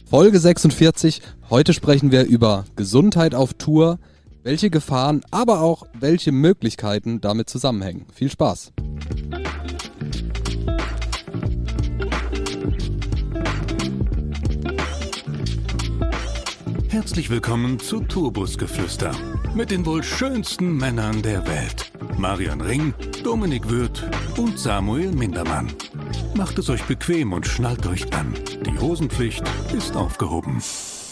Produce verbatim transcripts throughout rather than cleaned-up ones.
Folge sechsundvierzig. Heute sprechen wir über Gesundheit auf Tour, welche Gefahren, aber auch welche Möglichkeiten damit zusammenhängen. Viel Spaß! Herzlich willkommen zu Tourbusgeflüster mit den wohl schönsten Männern der Welt. Marian Ring, Dominik Würth und Samuel Mindermann. Macht es euch bequem und schnallt euch an. Die Hosenpflicht ist aufgehoben.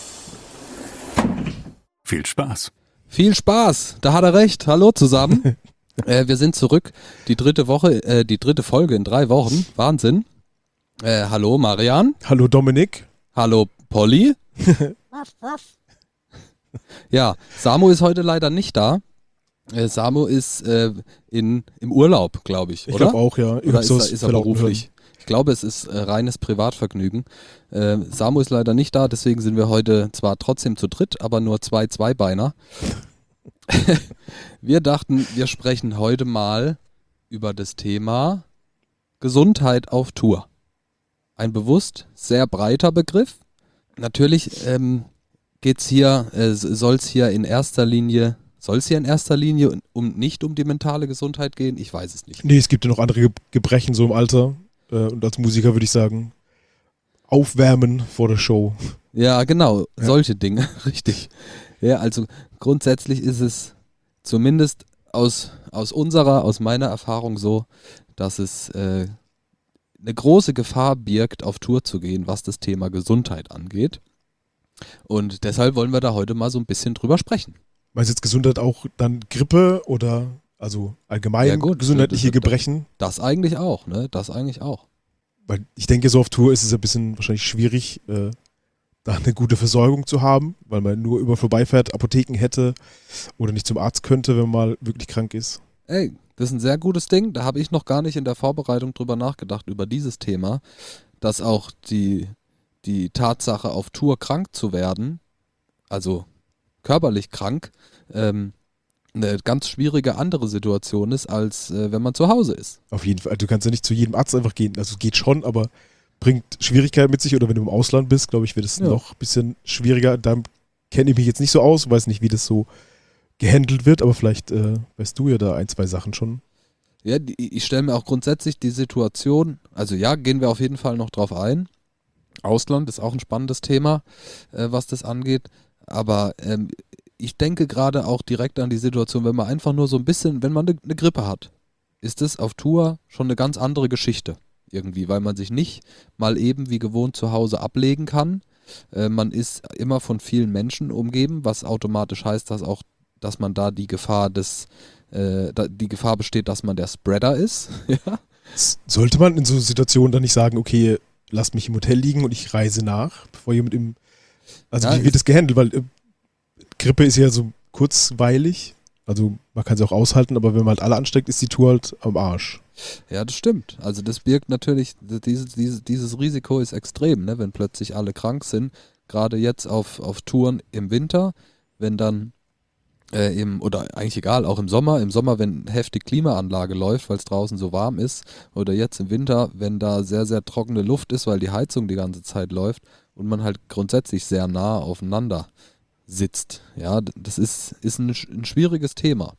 Viel Spaß. Viel Spaß, da hat er recht. Hallo zusammen. äh, wir sind zurück. Die dritte Woche, äh, die dritte Folge in drei Wochen. Wahnsinn. Äh, hallo Marian. Hallo Dominik. Hallo Polly. Was, was? Ja, Samu ist heute leider nicht da. Äh, Samu ist äh, in, im Urlaub, glaube ich, Ich oder? glaube auch, ja. Oder ist er, ist er beruflich? Ich glaube, es ist äh, reines Privatvergnügen. Äh, Samu ist leider nicht da, deswegen sind wir heute zwar trotzdem zu dritt, aber nur zwei Zweibeiner. Wir dachten, wir sprechen heute mal über das Thema Gesundheit auf Tour. Ein bewusst sehr breiter Begriff. Natürlich ähm, geht's hier, äh, soll es hier in erster Linie, soll es hier in erster Linie um nicht um die mentale Gesundheit gehen? Ich weiß es nicht. Nee, es gibt ja noch andere Ge- Gebrechen so im Alter. Äh, und als Musiker würde ich sagen, aufwärmen vor der Show. Ja, genau, Ja. solche Dinge, richtig. Ja, also grundsätzlich ist es zumindest aus, aus unserer, aus meiner Erfahrung so, dass es äh, eine große Gefahr birgt, auf Tour zu gehen, was das Thema Gesundheit angeht. Und deshalb wollen wir da heute mal so ein bisschen drüber sprechen. Meinst du jetzt Gesundheit auch dann Grippe oder also allgemein Ja, gut, gesundheitliche das- das- Gebrechen? Das eigentlich auch, ne? Das eigentlich auch. Weil ich denke, so auf Tour ist es ein bisschen wahrscheinlich schwierig, äh, da eine gute Versorgung zu haben, weil man nur über vorbeifährt, Apotheken hätte oder nicht zum Arzt könnte, wenn man mal wirklich krank ist. Ey, das ist ein sehr gutes Ding. Da habe ich noch gar nicht in der Vorbereitung drüber nachgedacht, über dieses Thema, dass auch die, die Tatsache, auf Tour krank zu werden, also körperlich krank, ähm, eine ganz schwierige andere Situation ist, als äh, wenn man zu Hause ist. Auf jeden Fall. Du kannst ja nicht zu jedem Arzt einfach gehen. Also es geht schon, aber bringt Schwierigkeiten mit sich. Oder wenn du im Ausland bist, glaube ich, wird es Ja. noch ein bisschen schwieriger. Da kenne ich mich jetzt nicht so aus, weiß nicht, wie das so gehandelt wird, aber vielleicht äh, weißt du ja da ein, zwei Sachen schon. Ja, die, ich stelle mir auch grundsätzlich die Situation, also ja, gehen wir auf jeden Fall noch drauf ein. Ausland ist auch ein spannendes Thema, äh, was das angeht. Aber ähm, ich denke gerade auch direkt an die Situation, wenn man einfach nur so ein bisschen, wenn man eine ne Grippe hat, ist das auf Tour schon eine ganz andere Geschichte irgendwie, weil man sich nicht mal eben wie gewohnt zu Hause ablegen kann. Äh, man ist immer von vielen Menschen umgeben, was automatisch heißt, dass auch, dass man da die Gefahr des, äh, da, die Gefahr besteht, dass man der Spreader ist. Ja. S- Sollte man in so Situationen dann nicht sagen, okay, lasst mich im Hotel liegen und ich reise nach, bevor jemand im... Also Ja, wie wird das gehandelt? Weil äh, Grippe ist ja so kurzweilig, also man kann sie auch aushalten, aber wenn man halt alle ansteckt, ist die Tour halt am Arsch. Ja, das stimmt. Also das birgt natürlich, dieses, dieses, dieses Risiko ist extrem, ne? Wenn plötzlich alle krank sind, gerade jetzt auf, auf Touren im Winter, wenn dann äh, im, oder eigentlich egal, auch im Sommer, im Sommer, wenn heftig Klimaanlage läuft, weil es draußen so warm ist, oder jetzt im Winter, wenn da sehr, sehr trockene Luft ist, weil die Heizung die ganze Zeit läuft und man halt grundsätzlich sehr nah aufeinander sitzt. Ja, das ist, ist ein, ein schwieriges Thema.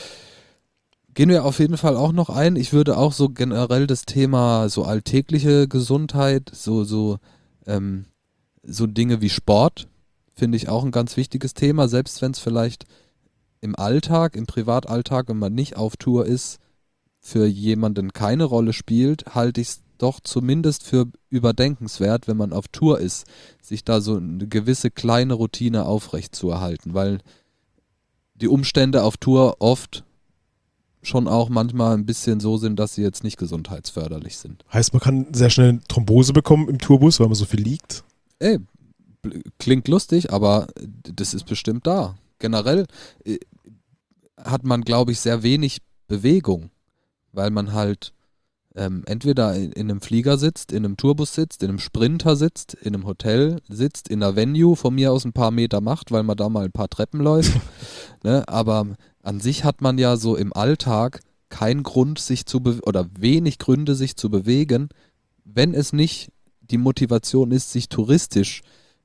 Gehen wir auf jeden Fall auch noch ein. Ich würde auch so generell das Thema so alltägliche Gesundheit, so, so, ähm, so Dinge wie Sport, finde ich auch ein ganz wichtiges Thema, selbst wenn es vielleicht im Alltag, im Privatalltag, wenn man nicht auf Tour ist, für jemanden keine Rolle spielt, halte ich es doch zumindest für überdenkenswert, wenn man auf Tour ist, sich da so eine gewisse kleine Routine aufrechtzuerhalten, weil die Umstände auf Tour oft schon auch manchmal ein bisschen so sind, dass sie jetzt nicht gesundheitsförderlich sind. Heißt, man kann sehr schnell Thrombose bekommen im Tourbus, weil man so viel liegt. Ey, bl- klingt lustig, aber das ist bestimmt da. Generell äh, hat man, glaube ich, sehr wenig Bewegung, weil man halt ähm, entweder in, in einem Flieger sitzt, in einem Tourbus sitzt, in einem Sprinter sitzt, in einem Hotel sitzt, in einer Venue von mir aus ein paar Meter macht, weil man da mal ein paar Treppen läuft. Ne? Aber an sich hat man ja so im Alltag keinen Grund, sich zu be- oder wenig Gründe, sich zu bewegen, wenn es nicht die Motivation ist, sich touristisch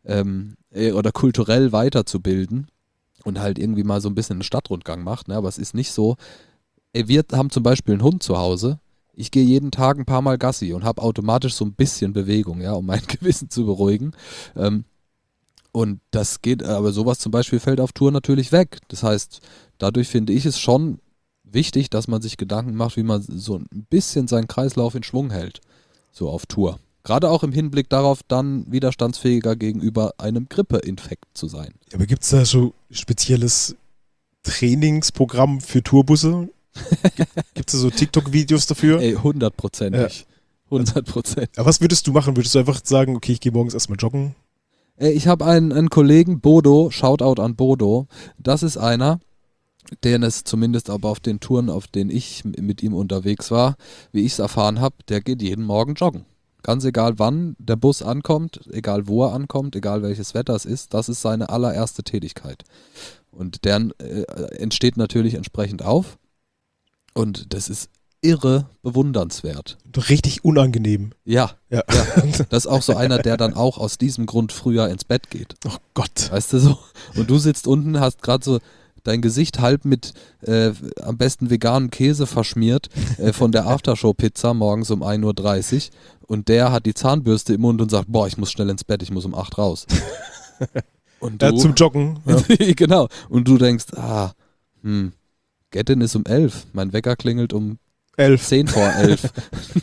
ähm, äh, oder kulturell weiterzubilden und halt irgendwie mal so ein bisschen einen Stadtrundgang macht. Ne? Aber es ist nicht so, ey, wir haben zum Beispiel einen Hund zu Hause. Ich gehe jeden Tag ein paar Mal Gassi und habe automatisch so ein bisschen Bewegung, ja, um mein Gewissen zu beruhigen. Ähm, und das geht, aber sowas zum Beispiel fällt auf Tour natürlich weg. Das heißt, dadurch finde ich es schon wichtig, dass man sich Gedanken macht, wie man so ein bisschen seinen Kreislauf in Schwung hält, so auf Tour. Gerade auch im Hinblick darauf, dann widerstandsfähiger gegenüber einem Grippeinfekt zu sein. Ja, aber gibt es da so spezielles Trainingsprogramm für Tourbusse? Gibt es da so TikTok-Videos dafür? Ey, hundertprozentig. hundert Prozent. Aber was würdest du machen? Würdest du einfach sagen, okay, ich gehe morgens erstmal joggen? Ey, ich habe einen, einen Kollegen, Bodo, Shoutout an Bodo. Das ist einer, der es zumindest aber auf den Touren, auf denen ich mit ihm unterwegs war, wie ich es erfahren habe, der geht jeden Morgen joggen. Ganz egal wann der Bus ankommt, egal wo er ankommt, egal welches Wetter es ist, das ist seine allererste Tätigkeit. Und der äh, entsteht natürlich entsprechend auf. Und das ist irre bewundernswert. Richtig unangenehm. Ja, Ja. ja. Das ist auch so einer, der dann auch aus diesem Grund früher ins Bett geht. Oh Gott. Weißt du so? Und du sitzt unten, hast gerade so dein Gesicht halb mit äh, am besten veganen Käse verschmiert äh, von der Aftershow-Pizza morgens um ein Uhr dreißig und der hat die Zahnbürste im Mund und sagt, boah, ich muss schnell ins Bett, ich muss um acht raus. Und du, Ja, zum Joggen. Ja. genau. Und du denkst, ah, hm, Get-In ist um elf, mein Wecker klingelt um Elf. zehn vor elf.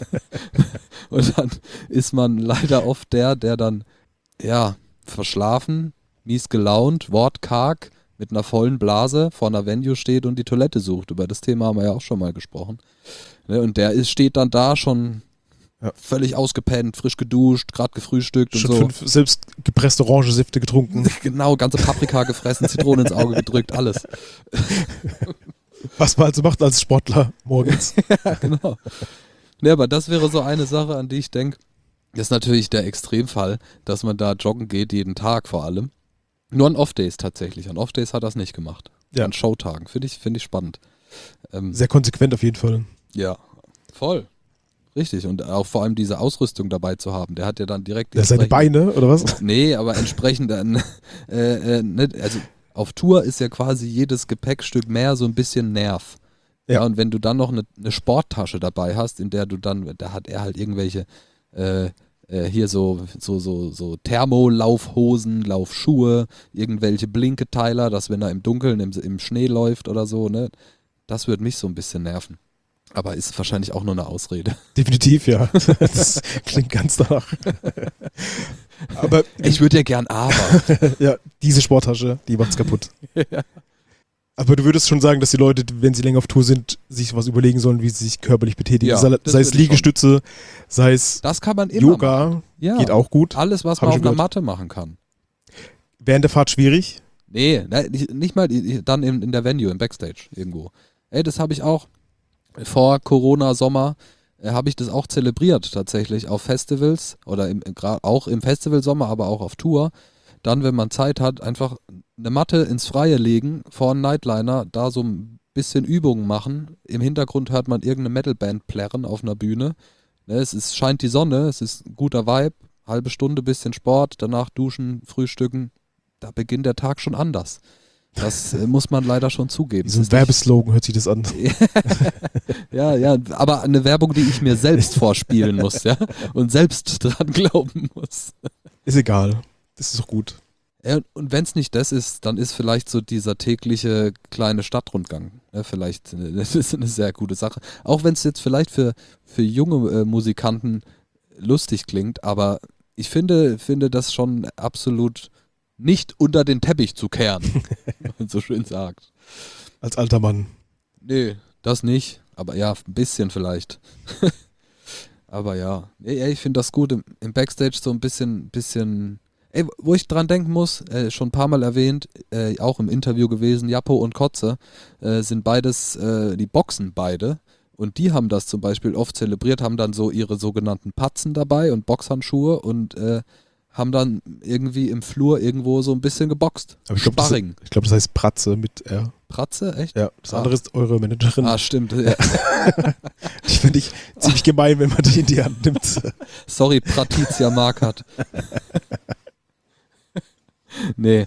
Und dann ist man leider oft der, der dann, ja, verschlafen, mies gelaunt, wortkarg, mit einer vollen Blase vor einer Venue steht und die Toilette sucht. Über das Thema haben wir ja auch schon mal gesprochen. Ne, und der ist, steht dann da schon ja. völlig ausgepennt, frisch geduscht, gerade gefrühstückt und Schon so. fünf selbst gepresste Orangensäfte getrunken. Genau, ganze Paprika gefressen, Zitrone ins Auge gedrückt, alles. Was man also macht als Sportler morgens. Ja, genau. Ne, aber das wäre so eine Sache, an die ich denke, das ist natürlich der Extremfall, dass man da joggen geht, jeden Tag vor allem. Nur an Off-Days tatsächlich. An Off-Days hat er es nicht gemacht. Ja. An Showtagen. Finde ich, find ich spannend. Ähm, Sehr konsequent auf jeden Fall. ja, voll. Richtig. Und auch vor allem diese Ausrüstung dabei zu haben. Der hat ja dann direkt... Ja, seine Beine, oder was? Nee, aber entsprechend dann... Äh, äh, ne, also auf Tour ist ja quasi jedes Gepäckstück mehr so ein bisschen Nerv. Ja. Ja, und wenn du dann noch eine, eine Sporttasche dabei hast, in der du dann... Da hat er halt irgendwelche... Äh, hier so, so, so, so Thermolaufhosen, Laufschuhe, irgendwelche Blinketeiler, dass wenn er im Dunkeln, im, im Schnee läuft oder so, ne, das würde mich so ein bisschen nerven. Aber ist wahrscheinlich auch nur eine Ausrede. Definitiv, ja. Das klingt ganz danach. Aber ich würde ja gern aber. ja, diese Sporttasche, die macht's kaputt. Ja. Aber du würdest schon sagen, dass die Leute, wenn sie länger auf Tour sind, sich was überlegen sollen, wie sie sich körperlich betätigen. Ja, sei, sei es Liegestütze, sei es das kann man immer Yoga, machen. Ja. Geht auch gut. Alles, was Hab man auf einer gehört. Matte machen kann. Während der Fahrt schwierig? Nee, ne, nicht, nicht mal dann in, in der Venue, im Backstage irgendwo. Ey, das habe ich auch vor Corona-Sommer, äh, habe ich das auch zelebriert tatsächlich auf Festivals oder im, auch im Festivalsommer, aber auch auf Tour. Dann, wenn man Zeit hat, einfach eine Matte ins Freie legen, vor einem Nightliner, da so ein bisschen Übungen machen. Im Hintergrund hört man irgendeine Metalband plärren auf einer Bühne. Ne, es ist, scheint die Sonne, es ist ein guter Vibe, halbe Stunde, bisschen Sport, danach duschen, frühstücken. Da beginnt der Tag schon anders. Das äh, muss man leider schon zugeben. Wie so ein Werbeslogan hört sich das an. ja, ja, aber eine Werbung, die ich mir selbst vorspielen muss, ja, und selbst dran glauben muss. Ist egal. Das ist doch gut. Ja, und wenn es nicht das ist, dann ist vielleicht so dieser tägliche kleine Stadtrundgang. Ja, vielleicht, das ist eine sehr gute Sache. Auch wenn es jetzt vielleicht für, für junge äh, Musikanten lustig klingt, aber ich finde, finde das schon absolut nicht unter den Teppich zu kehren, wie man so schön sagt. Als alter Mann. Nee, das nicht. Aber ja, ein bisschen vielleicht. Aber ja, nee, ich finde das gut im, im Backstage so ein bisschen, bisschen. Ey, wo ich dran denken muss, äh, schon ein paar Mal erwähnt, äh, auch im Interview gewesen, Jappo und Kotze äh, sind beides, äh, die boxen beide und die haben das zum Beispiel oft zelebriert, haben dann so ihre sogenannten Patzen dabei und Boxhandschuhe und äh, haben dann irgendwie im Flur irgendwo so ein bisschen geboxt. Aber ich glaube, Sparring. das, ich glaub, das heißt Pratze mit R. Pratze, echt? Ja, das ah. andere ist eure Managerin. Ah, stimmt. Ja. Ich finde ich ziemlich gemein, wenn man die in die Hand nimmt. Sorry, Pratizia Markert. Nee.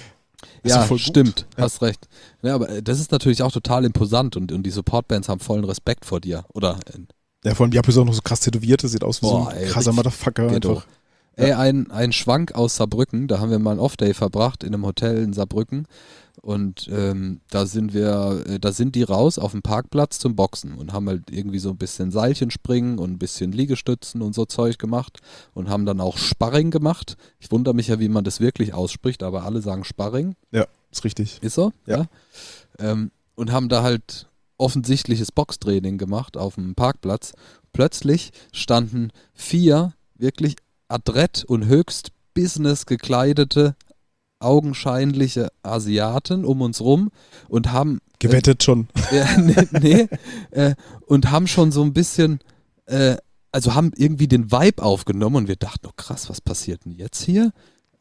Ist Ja, doch voll gut. stimmt, Ja. hast recht. Ja, aber das ist natürlich auch total imposant und, und die Supportbands haben vollen Respekt vor dir. Oder äh, Ja, vor allem, Japo ist auch noch so krass tätowiert, das sieht aus wie Boah, so ein ey, krasser richtig Motherfucker Ghetto. einfach. Ey, ein, ein Schwank aus Saarbrücken, da haben wir mal einen Off-Day verbracht in einem Hotel in Saarbrücken und ähm, da sind wir, äh, da sind die raus auf dem Parkplatz zum Boxen und haben halt irgendwie so ein bisschen Seilchenspringen und ein bisschen Liegestützen und so Zeug gemacht und haben dann auch Sparring gemacht. Ich wundere mich ja, wie man das wirklich ausspricht, aber alle sagen Sparring. Ja, ist richtig. Ist so? Ja. Ähm, und haben da halt offensichtliches Boxtraining gemacht auf dem Parkplatz. Plötzlich standen vier wirklich adrett und höchst business gekleidete, augenscheinliche Asiaten um uns rum und haben Gewettet schon. äh, nee, nee äh, und haben schon so ein bisschen äh, also haben irgendwie den Vibe aufgenommen und wir dachten, oh krass, was passiert denn jetzt hier?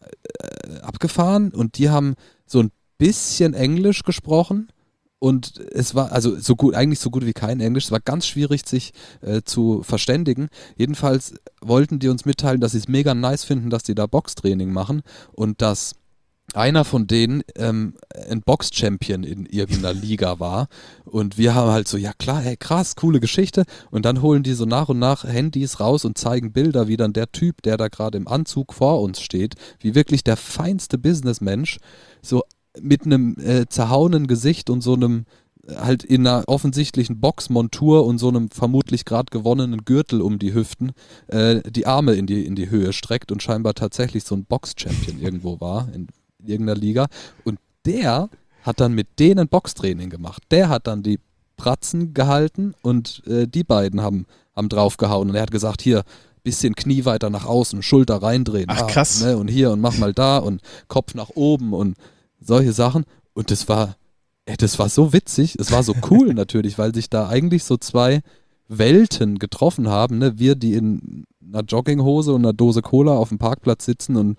Äh, abgefahren und die haben so ein bisschen Englisch gesprochen und es war also so gut, eigentlich so gut wie kein Englisch, es war ganz schwierig sich äh, zu verständigen. Jedenfalls wollten die uns mitteilen, dass sie es mega nice finden, dass die da Boxtraining machen und dass einer von denen ähm, ein Box-Champion in irgendeiner Liga war und wir haben halt so, ja klar, hey krass, coole Geschichte und dann holen die so nach und nach Handys raus und zeigen Bilder, wie dann der Typ, der da gerade im Anzug vor uns steht, wie wirklich der feinste Businessmensch, so mit einem äh, zerhauenen Gesicht und so einem äh, halt in einer offensichtlichen Boxmontur und so einem vermutlich gerade gewonnenen Gürtel um die Hüften äh, die Arme in die, in die Höhe streckt und scheinbar tatsächlich so ein Box-Champion irgendwo war in irgendeiner Liga und der hat dann mit denen Boxtraining gemacht. Der hat dann die Pratzen gehalten und äh, die beiden haben, haben draufgehauen und er hat gesagt, hier, bisschen Knie weiter nach außen, Schulter reindrehen. Ach, ah, krass. Ne, und hier und mach mal da und Kopf nach oben und solche Sachen. Und das war, ey, das war so witzig, es war so cool natürlich, weil sich da eigentlich so zwei Welten getroffen haben. Ne? Wir, die in einer Jogginghose und einer Dose Cola auf dem Parkplatz sitzen und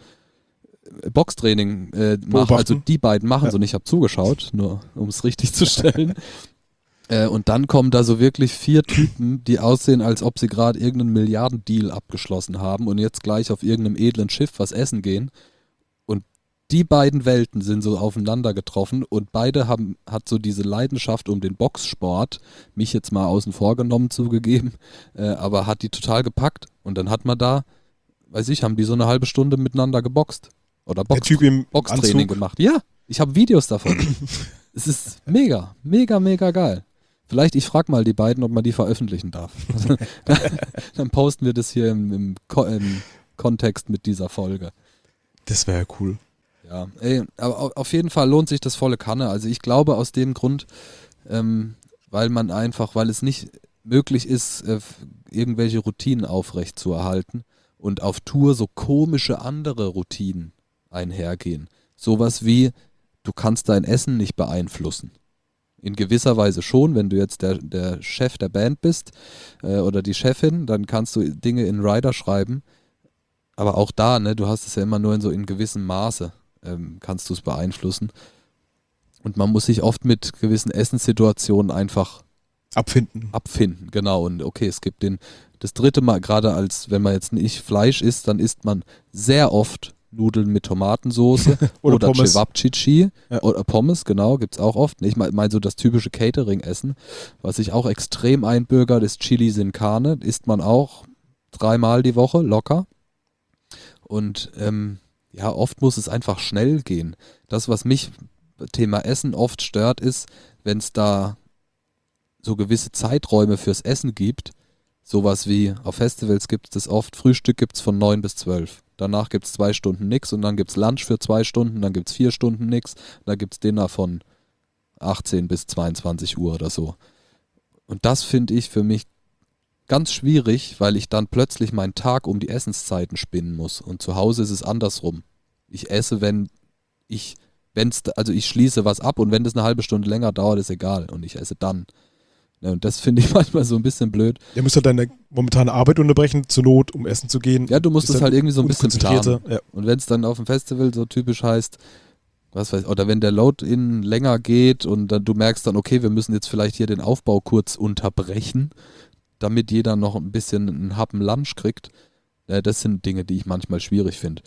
Boxtraining äh, machen, Beobachten. also die beiden machen Ja. so und ich habe zugeschaut, nur um es richtig zu stellen. äh, und dann kommen da so wirklich vier Typen, die aussehen, als ob sie gerade irgendeinen Milliardendeal abgeschlossen haben und jetzt gleich auf irgendeinem edlen Schiff was essen gehen. Und die beiden Welten sind so aufeinander getroffen und beide haben, hat so diese Leidenschaft um den Boxsport, mich jetzt mal außen vor genommen zugegeben, äh, aber hat die total gepackt und dann hat man da, weiß ich, haben die so eine halbe Stunde miteinander geboxt. Oder Box, Der Typ im Boxtraining Anzug. gemacht. Ja, ich habe Videos davon. Es ist mega, mega, mega geil. Vielleicht, ich frage mal die beiden, ob man die veröffentlichen darf. Dann posten wir das hier im, im, Ko im Kontext mit dieser Folge. Das wäre ja cool. Ja, ey, aber au- auf jeden Fall lohnt sich das volle Kanne. Also ich glaube aus dem Grund, ähm, weil man einfach, weil es nicht möglich ist, äh, irgendwelche Routinen aufrecht zu erhalten und auf Tour so komische andere Routinen einhergehen. Sowas wie, du kannst dein Essen nicht beeinflussen. In gewisser Weise schon, wenn du jetzt der, der Chef der Band bist äh, oder die Chefin, dann kannst du Dinge in Rider schreiben. Aber auch da, ne, du hast es ja immer nur in so in gewissem Maße, ähm, kannst du es beeinflussen. Und man muss sich oft mit gewissen Essenssituationen einfach Abfinden. abfinden, genau. Und okay, es gibt den, das dritte Mal, gerade als, wenn man jetzt nicht Fleisch isst, dann isst man sehr oft Nudeln mit Tomatensoße Oder oder, Pommes. Cevapcici Ja. oder Pommes, genau, gibt's auch oft. Ich meine mein so das typische Catering-Essen, was sich auch extrem einbürgert, ist Chili sin Carne, isst man auch dreimal die Woche, locker. Und ähm, ja, oft muss es einfach schnell gehen. Das, was mich Thema Essen oft stört, ist, wenn es da so gewisse Zeiträume fürs Essen gibt, sowas wie auf Festivals gibt es das oft, Frühstück gibt es von neun bis zwölf. Danach gibt es zwei Stunden nix und dann gibt es Lunch für zwei Stunden, dann gibt es vier Stunden nix, dann gibt es Dinner von achtzehn bis zweiundzwanzig Uhr oder so. Und das finde ich für mich ganz schwierig, weil ich dann plötzlich meinen Tag um die Essenszeiten spinnen muss. Und zu Hause ist es andersrum. Ich esse, wenn ich, wenn's, also ich schließe was ab und wenn das eine halbe Stunde länger dauert, ist egal. Und ich esse dann. Ja, und das finde ich manchmal so ein bisschen blöd. Der muss halt deine momentane Arbeit unterbrechen, zur Not, um essen zu gehen. Ja, du musst Ist es dann halt irgendwie so ein bisschen unkonzentrierter. planen. Ja. Und wenn es dann auf dem Festival so typisch heißt, was weiß ich, oder wenn der Load-In länger geht und dann du merkst dann, okay, wir müssen jetzt vielleicht hier den Aufbau kurz unterbrechen, damit jeder noch ein bisschen einen Happen Lunch kriegt. Ja, das sind Dinge, die ich manchmal schwierig finde.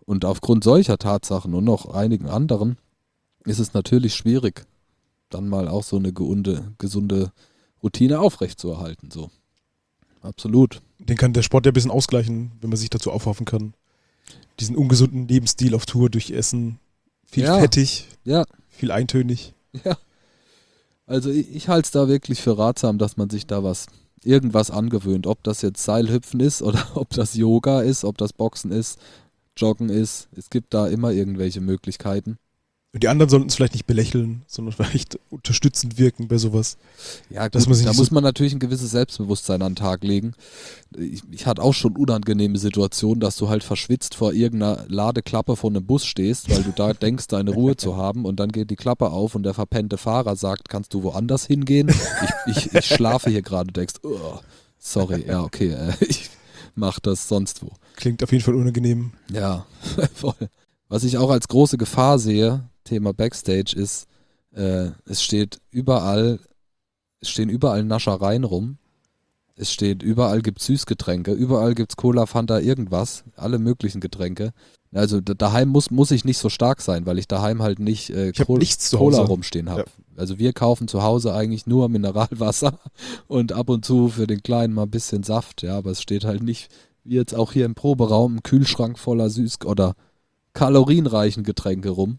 Und aufgrund solcher Tatsachen und noch einigen anderen ist es natürlich schwierig, dann mal auch so eine gesunde, gesunde Routine aufrechtzuerhalten. So. Absolut. Den kann der Sport ja ein bisschen ausgleichen, wenn man sich dazu aufraffen kann. Diesen ungesunden Lebensstil auf Tour durch Essen. Viel Ja. fettig, Ja, viel eintönig. ja. Also ich, ich halte es da wirklich für ratsam, dass man sich da was, irgendwas angewöhnt. Ob das jetzt Seilhüpfen ist oder ob das Yoga ist, ob das Boxen ist, Joggen ist. Es gibt da immer irgendwelche Möglichkeiten. Und die anderen sollten es vielleicht nicht belächeln, sondern vielleicht unterstützend wirken bei sowas. Ja, Dass gut, man sich da nicht muss so- man natürlich ein gewisses Selbstbewusstsein an den Tag legen. Ich, ich hatte auch schon unangenehme Situationen, dass du halt verschwitzt vor irgendeiner Ladeklappe von einem Bus stehst, weil du da denkst, deine Ruhe zu haben und dann geht die Klappe auf und der verpennte Fahrer sagt, kannst du woanders hingehen? Ich, ich, ich schlafe hier gerade, du denkst, oh, sorry, ja okay, äh, ich mach das sonst wo. Klingt auf jeden Fall unangenehm. Ja, voll. Was ich auch als große Gefahr sehe, Thema Backstage, ist, äh, es steht überall, es stehen überall Naschereien rum. Es steht, überall gibt es Süßgetränke, überall gibt es Cola, Fanta, irgendwas, alle möglichen Getränke. Also da- daheim muss, muss ich nicht so stark sein, weil ich daheim halt nicht äh, Ich hab Col- nichts zu Cola Hause. rumstehen habe. Ja. Also wir kaufen zu Hause eigentlich nur Mineralwasser und ab und zu für den Kleinen mal ein bisschen Saft, ja, aber es steht halt nicht, wie jetzt auch hier im Proberaum, ein Kühlschrank voller Süß- oder kalorienreichen Getränke rum.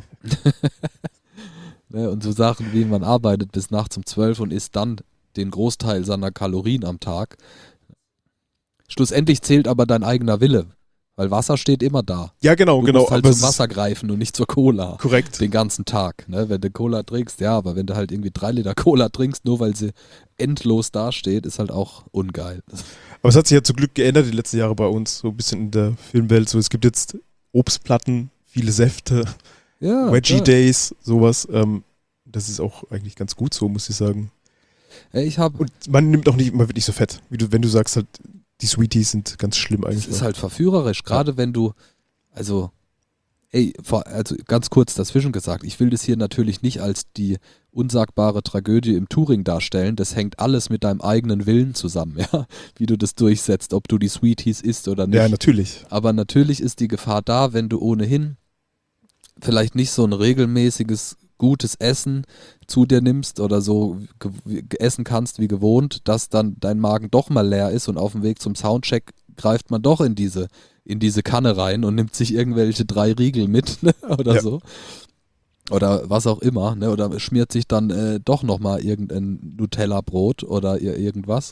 Ne, und so Sachen wie man arbeitet bis nachts um zwölf und isst dann den Großteil seiner Kalorien am Tag. Schlussendlich zählt aber dein eigener Wille, weil Wasser steht immer da. Ja, genau, Du genau. musst halt aber zum es ist Wasser greifen und nicht zur Cola. korrekt. Den ganzen Tag. Ne? Wenn du Cola trinkst, ja, aber wenn du halt irgendwie drei Liter Cola trinkst, nur weil sie endlos dasteht, ist halt auch ungeil. Aber es hat sich ja zum Glück geändert die letzten Jahre bei uns, so ein bisschen in der Filmwelt. So, es gibt jetzt Obstplatten, viele Säfte, Ja, Veggie klar. Days, sowas. Ähm, das ist auch eigentlich ganz gut so, muss ich sagen. Ey, ich habe Und man nimmt auch nicht, man wird nicht so fett. Wie du, wenn du sagst halt, die Sweeties sind ganz schlimm Es eigentlich. ist halt verführerisch, gerade wenn du, also, ey, vor, also ganz kurz dazwischen gesagt, ich will das hier natürlich nicht als die unsagbare Tragödie im Touring darstellen, das hängt alles mit deinem eigenen Willen zusammen, ja, wie du das durchsetzt, ob du die Sweeties isst oder nicht. Ja, natürlich. Aber natürlich ist die Gefahr da, wenn du ohnehin vielleicht nicht so ein regelmäßiges, gutes Essen zu dir nimmst oder so ge ge- essen kannst wie gewohnt, dass dann dein Magen doch mal leer ist und auf dem Weg zum Soundcheck greift man doch in diese, in diese Kanne rein und nimmt sich irgendwelche drei Riegel mit ne, oder Ja. so. Oder was auch immer, ne? Oder schmiert sich dann äh, doch nochmal irgendein Nutella-Brot oder ir irgendwas.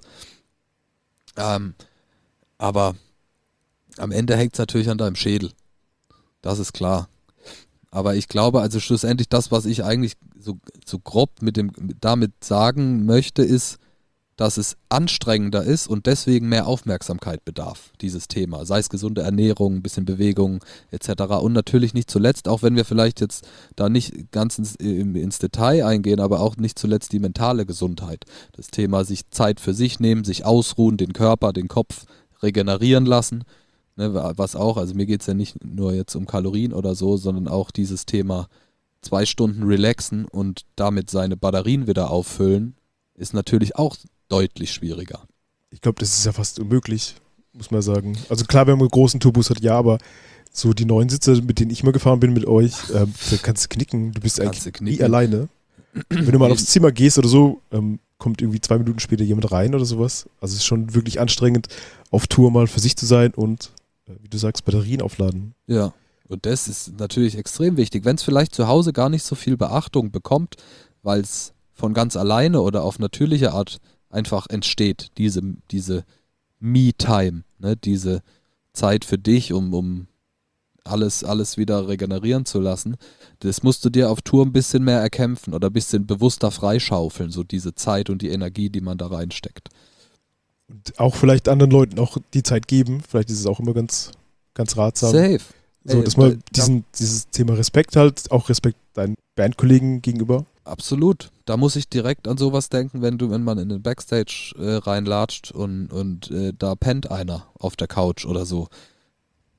Ähm, aber am Ende hängt es natürlich an deinem Schädel. Das ist klar. Aber ich glaube, also schlussendlich das, was ich eigentlich so, so grob mit dem, damit sagen möchte, ist, dass es anstrengender ist und deswegen mehr Aufmerksamkeit bedarf, dieses Thema. Sei es gesunde Ernährung, ein bisschen Bewegung et cetera. Und natürlich nicht zuletzt, auch wenn wir vielleicht jetzt da nicht ganz ins, ins Detail eingehen, aber auch nicht zuletzt die mentale Gesundheit. Das Thema sich Zeit für sich nehmen, sich ausruhen, den Körper, den Kopf regenerieren lassen. Ne, was auch, also mir geht es ja nicht nur jetzt um Kalorien oder so, sondern auch dieses Thema zwei Stunden relaxen und damit seine Batterien wieder auffüllen, ist natürlich auch deutlich schwieriger. Ich glaube, das ist ja fast unmöglich, muss man sagen. Also klar, wenn man einen großen Tourbus hat, ja, aber so die neuen Sitze, mit denen ich mal gefahren bin mit euch, ähm, da kannst du knicken. Du bist Kannst eigentlich du nie knicken. alleine. Wenn du mal aufs Zimmer gehst oder so, ähm, kommt irgendwie zwei Minuten später jemand rein oder sowas. Also es ist schon wirklich anstrengend, auf Tour mal für sich zu sein und, äh, wie du sagst, Batterien aufladen. Ja, und das ist natürlich extrem wichtig. Wenn es vielleicht zu Hause gar nicht so viel Beachtung bekommt, weil es von ganz alleine oder auf natürliche Art einfach entsteht, diese, diese Me-Time, ne, diese Zeit für dich, um, um alles, alles wieder regenerieren zu lassen, das musst du dir auf Tour ein bisschen mehr erkämpfen oder ein bisschen bewusster freischaufeln, so diese Zeit und die Energie, die man da reinsteckt. Und auch vielleicht anderen Leuten auch die Zeit geben. Vielleicht ist es auch immer ganz, ganz ratsam. Safe. So, Ey, dass man da- diesen, dieses Thema Respekt halt, auch Respekt deinen Bandkollegen gegenüber. Absolut. Da muss ich direkt an sowas denken, wenn du, wenn man in den Backstage äh, reinlatscht und, und äh, da pennt einer auf der Couch oder so.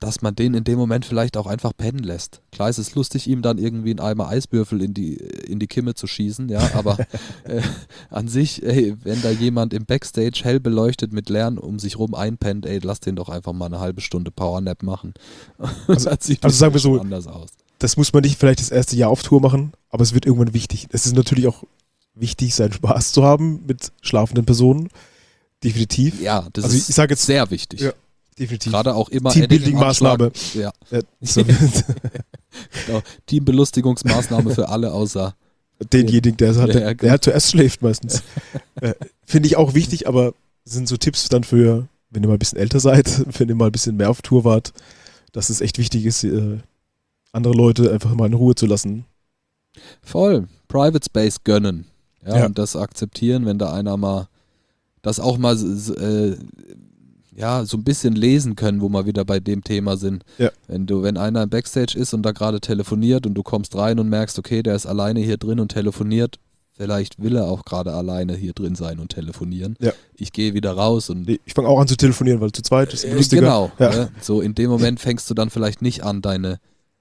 dass man den in dem Moment vielleicht auch einfach pennen lässt. Klar, es ist lustig, ihm dann irgendwie einen Eimer Eiswürfel in die, in die Kimme zu schießen, ja, aber äh, an sich, ey, wenn da jemand im Backstage hell beleuchtet mit Lernen um sich rum einpennt, ey, lass den doch einfach mal eine halbe Stunde Powernap machen. Also, das sieht also sagen wir so, anders aus. Das muss man nicht vielleicht das erste Jahr auf Tour machen, aber es wird irgendwann wichtig. Es ist natürlich auch wichtig, seinen Spaß zu haben mit schlafenden Personen. Definitiv. Ja, das also ist ich sag jetzt, sehr wichtig. Ja, definitiv. Gerade auch immer Teambuilding-Maßnahme. Ja. Ja, so. Genau. Teambelustigungsmaßnahme für alle außer denjenigen, der, hat, ja, ja, der halt zuerst schläft meistens. äh, Finde ich auch wichtig, aber sind so Tipps dann für, wenn ihr mal ein bisschen älter seid, wenn ihr mal ein bisschen mehr auf Tour wart, dass es echt wichtig ist, äh, andere Leute einfach mal in Ruhe zu lassen. Voll. Private Space gönnen. Ja, Ja. und das akzeptieren, wenn da einer mal das auch mal äh, ja, so ein bisschen lesen können, wo wir wieder bei dem Thema sind. Ja. Wenn du, wenn einer im Backstage ist und da gerade telefoniert und du kommst rein und merkst, okay, der ist alleine hier drin und telefoniert, vielleicht will er auch gerade alleine hier drin sein und telefonieren. Ja. Ich gehe wieder raus und Nee, ich fange auch an zu telefonieren, weil zu zweit ist Äh, lustiger. Genau. Ja. Ne? So in dem Moment fängst du dann vielleicht nicht an, deine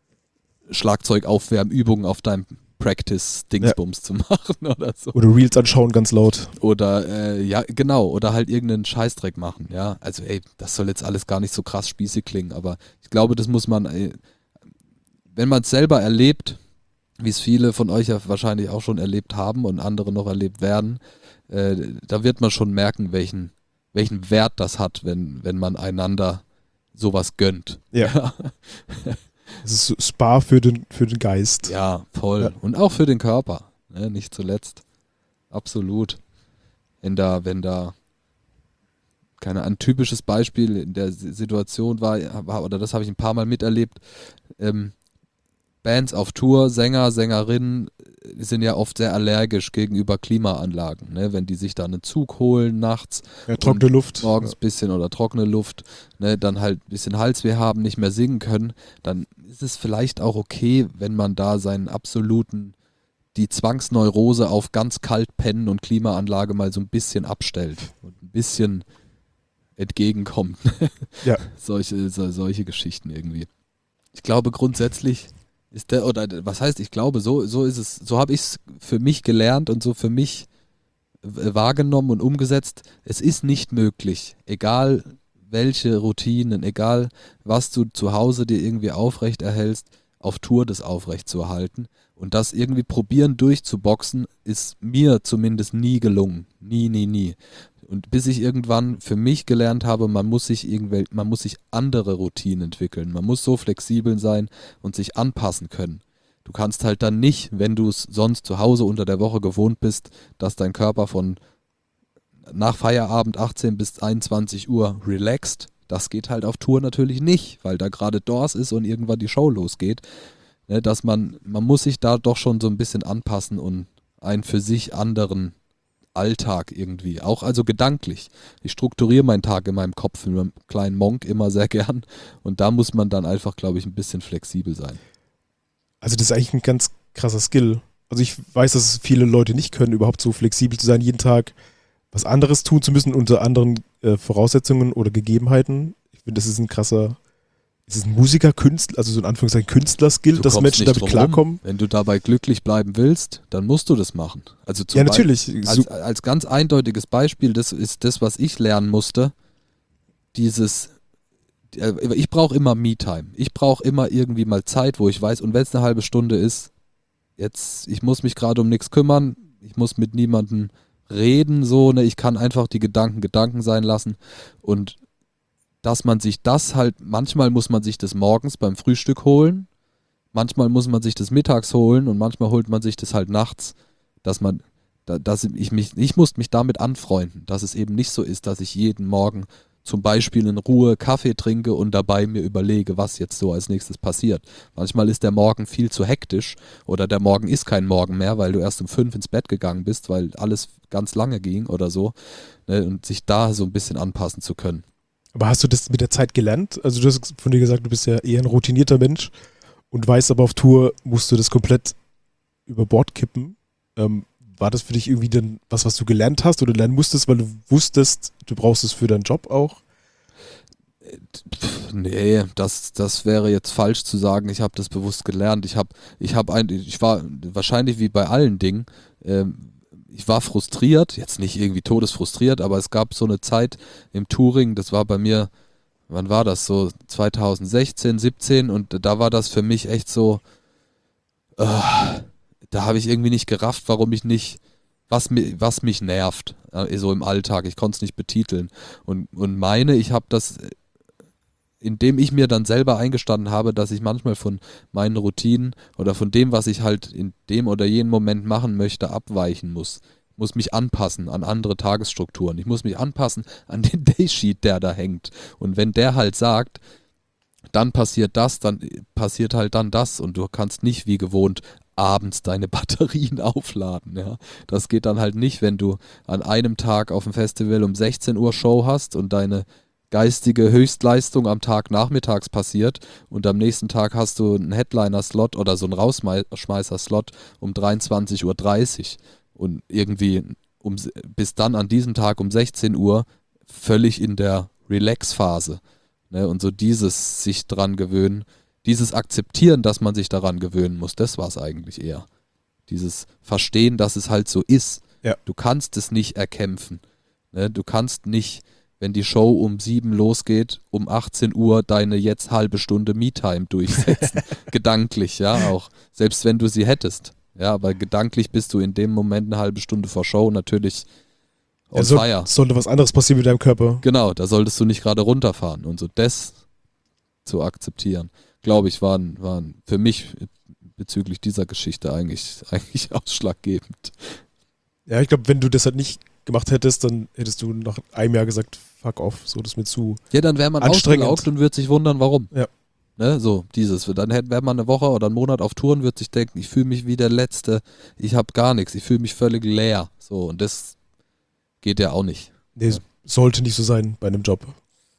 Schlagzeugaufwärmübungen auf deinem Practice-Dingsbums zu machen oder so. Oder Reels anschauen ganz laut. Oder, äh, ja, genau, oder halt irgendeinen Scheißdreck machen, ja. Also, ey, das soll jetzt alles gar nicht so krass spießig klingen, aber ich glaube, das muss man, ey, wenn man es selber erlebt, wie es viele von euch ja wahrscheinlich auch schon erlebt haben und andere noch erlebt werden, äh, da wird man schon merken, welchen, welchen Wert das hat, wenn, wenn man einander sowas gönnt. Ja. Es ist so Spa für den, für den Geist. Ja, voll. Ja. Und auch für den Körper, ne? Nicht zuletzt. Absolut. Wenn da, wenn da, keine ein typisches Beispiel in der S- Situation war, war oder das habe ich ein paar Mal miterlebt, ähm, Bands auf Tour, Sänger, Sängerinnen äh, sind ja oft sehr allergisch gegenüber Klimaanlagen, ne? Wenn die sich da einen Zug holen nachts, Ja, trockene Luft. morgens ein bisschen oder trockene Luft, ne, dann halt ein bisschen Halsweh haben, nicht mehr singen können, dann ist es vielleicht auch okay, wenn man da seinen absoluten, die Zwangsneurose auf ganz kalt pennen und Klimaanlage mal so ein bisschen abstellt und ein bisschen entgegenkommt. Ja. solche, so, solche Geschichten irgendwie. Ich glaube grundsätzlich ist der, oder was heißt, ich glaube, so, so ist es, so habe ich es für mich gelernt und so für mich w- wahrgenommen und umgesetzt. Es ist nicht möglich, egal welche Routinen, egal was du zu Hause dir irgendwie aufrecht erhältst, auf Tour das aufrecht zu erhalten. Und das irgendwie probieren durchzuboxen, ist mir zumindest nie gelungen. Nie, nie, nie. Und bis ich irgendwann für mich gelernt habe, man muss sich irgendwel, man muss sich andere Routinen entwickeln. Man muss so flexibel sein und sich anpassen können. Du kannst halt dann nicht, wenn du es sonst zu Hause unter der Woche gewohnt bist, dass dein Körper von nach Feierabend achtzehn bis einundzwanzig Uhr relaxt. Das geht halt auf Tour natürlich nicht, weil da gerade Doors ist und irgendwann die Show losgeht. Ne, dass man, man muss sich da doch schon so ein bisschen anpassen und einen für sich anderen Alltag irgendwie, auch also gedanklich. Ich strukturiere meinen Tag in meinem Kopf mit einem kleinen Monk immer sehr gern und da muss man dann einfach, glaube ich, ein bisschen flexibel sein. Also das ist eigentlich ein ganz krasser Skill. Also ich weiß, dass es viele Leute nicht können, überhaupt so flexibel zu sein, jeden Tag was anderes tun zu müssen unter anderen äh, Voraussetzungen oder Gegebenheiten. Ich finde, das ist ein krasser, ist es ein Musiker, Künstler, also so in Anführungszeichen Künstler-Skill, Du dass kommst Menschen nicht damit drum rum. klarkommen. Wenn du dabei glücklich bleiben willst, dann musst du das machen. Also zum Ja, Beispiel- natürlich. Als, als ganz eindeutiges Beispiel, das ist das, was ich lernen musste, dieses, äh, ich brauche immer Me-Time. Ich brauche immer irgendwie mal Zeit, wo ich weiß, und wenn es eine halbe Stunde ist, jetzt, ich muss mich gerade um nichts kümmern, ich muss mit niemandem reden, so, ne, ich kann einfach die Gedanken Gedanken sein lassen und dass man sich das halt, manchmal muss man sich das morgens beim Frühstück holen, manchmal muss man sich das mittags holen und manchmal holt man sich das halt nachts, dass man, da, dass ich mich, ich muss mich damit anfreunden, dass es eben nicht so ist, dass ich jeden Morgen zum Beispiel in Ruhe Kaffee trinke und dabei mir überlege, was jetzt so als nächstes passiert. Manchmal ist der Morgen viel zu hektisch oder der Morgen ist kein Morgen mehr, weil du erst um fünf ins Bett gegangen bist, weil alles ganz lange ging oder so, ne, und sich da so ein bisschen anpassen zu können. Aber hast du das mit der Zeit gelernt? Also du hast von dir gesagt, du bist ja eher ein routinierter Mensch und weißt aber auf Tour musst du das komplett über Bord kippen. Ähm, war das für dich irgendwie dann was, was du gelernt hast oder lernen musstest, weil du wusstest, du brauchst es für deinen Job auch? Pff, nee, das, das wäre jetzt falsch zu sagen, ich habe das bewusst gelernt. Ich habe, ich habe ein, ich war wahrscheinlich wie bei allen Dingen, ähm, ich war frustriert, jetzt nicht irgendwie todesfrustriert, aber es gab so eine Zeit im Touring, das war bei mir, wann war das, so zwanzig sechzehn, siebzehn, und da war das für mich echt so, äh, da habe ich irgendwie nicht gerafft, warum ich nicht, was, mi- was mich nervt, äh, so im Alltag, ich konnte es nicht betiteln. Und, und meine, ich habe das, indem ich mir dann selber eingestanden habe, dass ich manchmal von meinen Routinen oder von dem, was ich halt in dem oder jenem Moment machen möchte, abweichen muss. Ich muss mich anpassen an andere Tagesstrukturen. Ich muss mich anpassen an den Daysheet, der da hängt. Und wenn der halt sagt, dann passiert das, dann passiert halt dann das, und du kannst nicht wie gewohnt abends deine Batterien aufladen. Ja. Das geht dann halt nicht, wenn du an einem Tag auf dem Festival um sechzehn Uhr Show hast und deine geistige Höchstleistung am Tag nachmittags passiert, und am nächsten Tag hast du einen Headliner-Slot oder so einen Rausschmeißer-Slot um dreiundzwanzig Uhr dreißig und irgendwie um, bis dann an diesem Tag um sechzehn Uhr völlig in der Relax-Phase. Ne? Und so dieses sich dran gewöhnen, dieses Akzeptieren, dass man sich daran gewöhnen muss, das war es eigentlich eher. Dieses Verstehen, dass es halt so ist. Ja. Du kannst es nicht erkämpfen. Ne? Du kannst nicht, wenn die Show um sieben losgeht, um achtzehn Uhr deine jetzt halbe Stunde Me-Time durchsetzen. Gedanklich, ja, auch. Selbst wenn du sie hättest. Ja, aber gedanklich bist du in dem Moment eine halbe Stunde vor Show natürlich on Ja, soll, fire. sollte was anderes passieren mit deinem Körper. Genau, da solltest du nicht gerade runterfahren. Und so das zu akzeptieren, glaube ich, waren, waren für mich bezüglich dieser Geschichte eigentlich, eigentlich ausschlaggebend. Ja, ich glaube, wenn du das halt nicht gemacht hättest, dann hättest du nach einem Jahr gesagt, fuck off, so, das ist mir zu. Ja, dann wäre man Anstrengend. ausgelaugt und würde sich wundern, warum. Ja. Ne, so, dieses. Dann wäre man eine Woche oder einen Monat auf Touren, würde sich denken, ich fühle mich wie der Letzte, ich habe gar nichts, ich fühle mich völlig leer. So, und das geht ja auch nicht. Nee, Ja. sollte nicht so sein bei einem Job.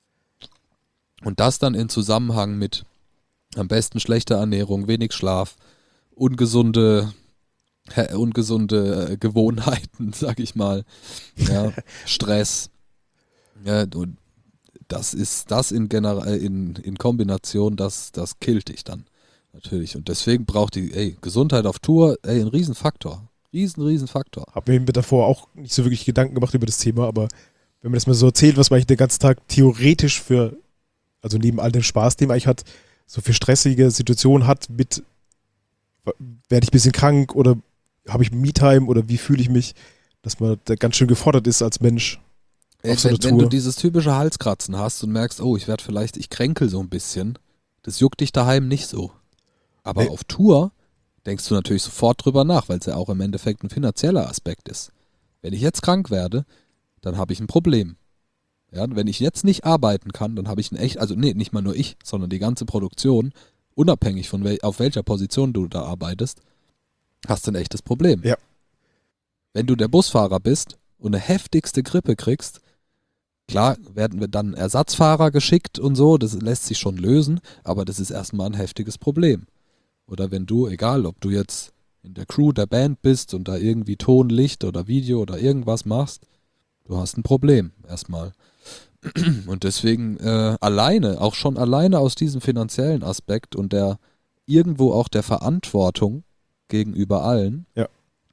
Und das dann in Zusammenhang mit am besten schlechter Ernährung, wenig Schlaf, ungesunde, hä, ungesunde äh, Gewohnheiten, sag ich mal, ja, Stress. Ja, und das ist das in, Genera- in, in Kombination, das, das killt dich dann natürlich. Und deswegen braucht die ey, Gesundheit auf Tour ey, ein Riesenfaktor. Riesen, Riesenfaktor. Hab mir davor auch nicht so wirklich Gedanken gemacht über das Thema, aber wenn man das mal so erzählt, was man eigentlich den ganzen Tag theoretisch für, also neben all dem Spaß, den man eigentlich hat, so für stressige Situationen hat mit, werde ich ein bisschen krank oder habe ich Me-Time oder wie fühle ich mich, dass man da ganz schön gefordert ist als Mensch. Ey, auf so einer wenn, wenn du Tour. dieses typische Halskratzen hast und merkst, oh, ich werde vielleicht, ich kränkel so ein bisschen, das juckt dich daheim nicht so. Aber Nee. auf Tour denkst du natürlich sofort drüber nach, weil es ja auch im Endeffekt ein finanzieller Aspekt ist. Wenn ich jetzt krank werde, dann habe ich ein Problem. Ja, wenn ich jetzt nicht arbeiten kann, dann habe ich ein echt, also nee, nicht mal nur ich, sondern die ganze Produktion, unabhängig von wel, auf welcher Position du da arbeitest, hast du ein echtes Problem. Ja. Wenn du der Busfahrer bist und eine heftigste Grippe kriegst, klar werden wir dann Ersatzfahrer geschickt und so, das lässt sich schon lösen, aber das ist erstmal ein heftiges Problem. Oder wenn du, egal ob du jetzt in der Crew der Band bist und da irgendwie Ton, Licht oder Video oder irgendwas machst, du hast ein Problem erstmal. Und deswegen äh, alleine, auch schon alleine aus diesem finanziellen Aspekt und der irgendwo auch der Verantwortung gegenüber allen, Ja.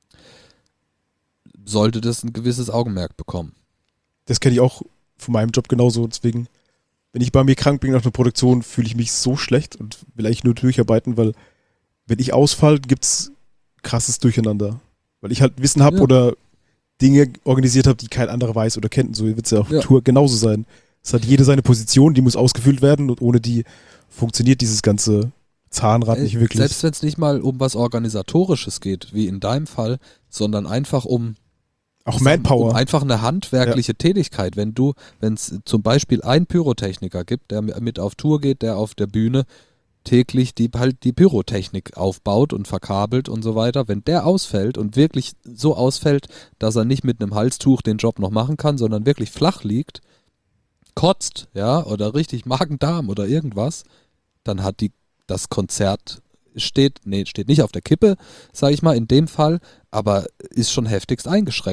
sollte das ein gewisses Augenmerk bekommen. Das kenne ich auch von meinem Job genauso. Deswegen, wenn ich bei mir krank bin nach einer Produktion, fühle ich mich so schlecht und will eigentlich nur durcharbeiten, weil wenn ich ausfalle, gibt es krasses Durcheinander. Weil ich halt Wissen habe Ja. oder Dinge organisiert habe, die kein anderer weiß oder kennt. Und so wird es ja auf Ja. Tour genauso sein. Es hat jede seine Position, die muss ausgefüllt werden und ohne die funktioniert dieses ganze Zahnrad Ey, nicht wirklich. Selbst wenn es nicht mal um was Organisatorisches geht, wie in deinem Fall, sondern einfach um Auch Manpower. Um einfach eine handwerkliche Tätigkeit. Wenn du, wenn es zum Beispiel einen Pyrotechniker gibt, der mit auf Tour geht, der auf der Bühne täglich die, halt die Pyrotechnik aufbaut und verkabelt und so weiter, wenn der ausfällt und wirklich so ausfällt, dass er nicht mit einem Halstuch den Job noch machen kann, sondern wirklich flach liegt, kotzt, ja, oder richtig Magen-Darm oder irgendwas, dann hat die das Konzert steht, nee, steht nicht auf der Kippe, sage ich mal, in dem Fall, aber ist schon heftigst eingeschränkt.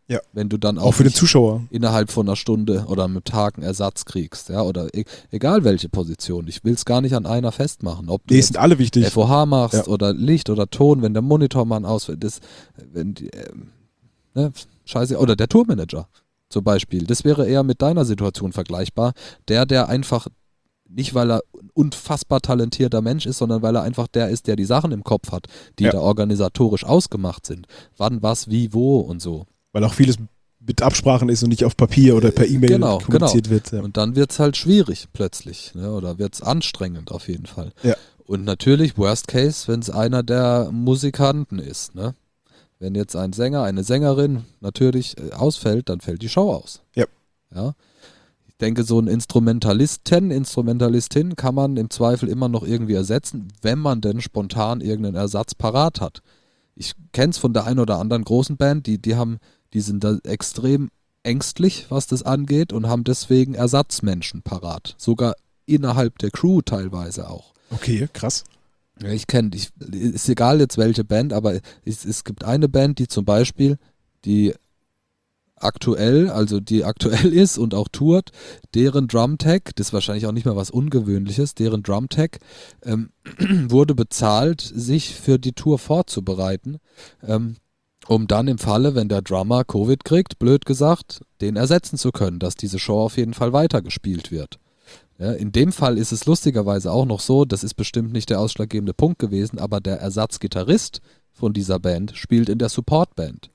Ja. Wenn du dann auch, Auch für den nicht Zuschauer. innerhalb von einer Stunde oder einem Tag einen Ersatz kriegst, ja, oder e egal welche Position. Ich will es gar nicht an einer festmachen, ob du Nee, jetzt sind alle wichtig. F O H machst Ja. oder Licht oder Ton, wenn der Monitormann ausfällt, das, wenn die, ähm, ne, scheiße, oder der Tourmanager zum Beispiel. Das wäre eher mit deiner Situation vergleichbar. Der, der einfach, nicht weil er ein unfassbar talentierter Mensch ist, sondern weil er einfach der ist, der die Sachen im Kopf hat, die Ja. da organisatorisch ausgemacht sind. Wann, was, wie, wo und so. Weil auch vieles mit Absprachen ist und nicht auf Papier oder per E-Mail Genau, kommuniziert wird. Ja. Und dann wird es halt schwierig plötzlich, ne? Oder wird es anstrengend auf jeden Fall. Ja. Und natürlich, worst case, wenn es einer der Musikanten ist. Ne? Wenn jetzt ein Sänger, eine Sängerin natürlich äh, ausfällt, dann fällt die Show aus. Ja. Ja. Ich denke, so einen Instrumentalisten, Instrumentalistin kann man im Zweifel immer noch irgendwie ersetzen, wenn man denn spontan irgendeinen Ersatz parat hat. Ich kenne es von der einen oder anderen großen Band, die, die haben, die sind da extrem ängstlich, was das angeht und haben deswegen Ersatzmenschen parat. Sogar innerhalb der Crew teilweise auch. Okay, krass. Ja, ich kenne, ich, ist egal jetzt welche Band, aber es, es gibt eine Band, die zum Beispiel, die aktuell, also die aktuell ist und auch tourt, deren Drumtech, das ist wahrscheinlich auch nicht mehr was Ungewöhnliches, deren Drumtech ähm, wurde bezahlt, sich für die Tour vorzubereiten, ähm, um dann im Falle, wenn der Drummer Covid kriegt, blöd gesagt, den ersetzen zu können, dass diese Show auf jeden Fall weitergespielt wird. Ja, in dem Fall ist es lustigerweise auch noch so, das ist bestimmt nicht der ausschlaggebende Punkt gewesen, aber der Ersatzgitarrist von dieser Band spielt in der Supportband,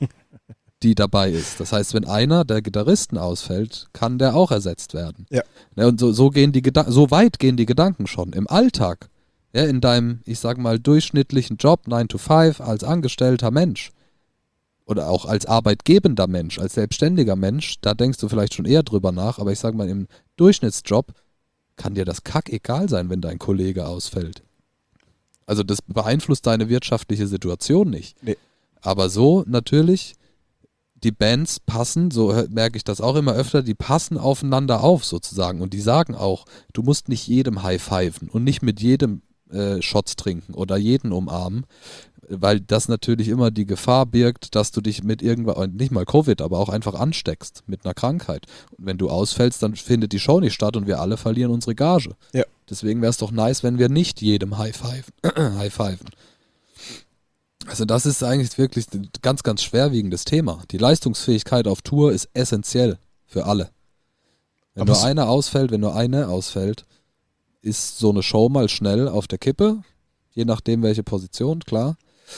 die dabei ist. Das heißt, wenn einer der Gitarristen ausfällt, kann der auch ersetzt werden. Ja. Ja, und so, so, gehen die Gedan- so weit gehen die Gedanken schon. Im Alltag, ja, in deinem, ich sag mal, durchschnittlichen Job, nine to five, als angestellter Mensch oder auch als arbeitgebender Mensch, als selbstständiger Mensch, da denkst du vielleicht schon eher drüber nach, aber ich sag mal, im Durchschnittsjob kann dir das kack egal sein, wenn dein Kollege ausfällt. Also das beeinflusst deine wirtschaftliche Situation nicht. Nee. Aber so natürlich, die Bands passen, so hör- merke ich das auch immer öfter, die passen aufeinander auf sozusagen und die sagen auch, du musst nicht jedem high-fiven und nicht mit jedem äh, Shots trinken oder jeden umarmen, weil das natürlich immer die Gefahr birgt, dass du dich mit irgendwas, nicht mal Covid, aber auch einfach ansteckst mit einer Krankheit. Und wenn du ausfällst, dann findet die Show nicht statt und wir alle verlieren unsere Gage. Ja. Deswegen wäre es doch nice, wenn wir nicht jedem high-fiven. high-fiven. Also das ist eigentlich wirklich ein ganz, ganz schwerwiegendes Thema. Die Leistungsfähigkeit auf Tour ist essentiell für alle. Wenn Aber nur es- einer ausfällt, wenn nur eine ausfällt, ist so eine Show mal schnell auf der Kippe, je nachdem welche Position, klar.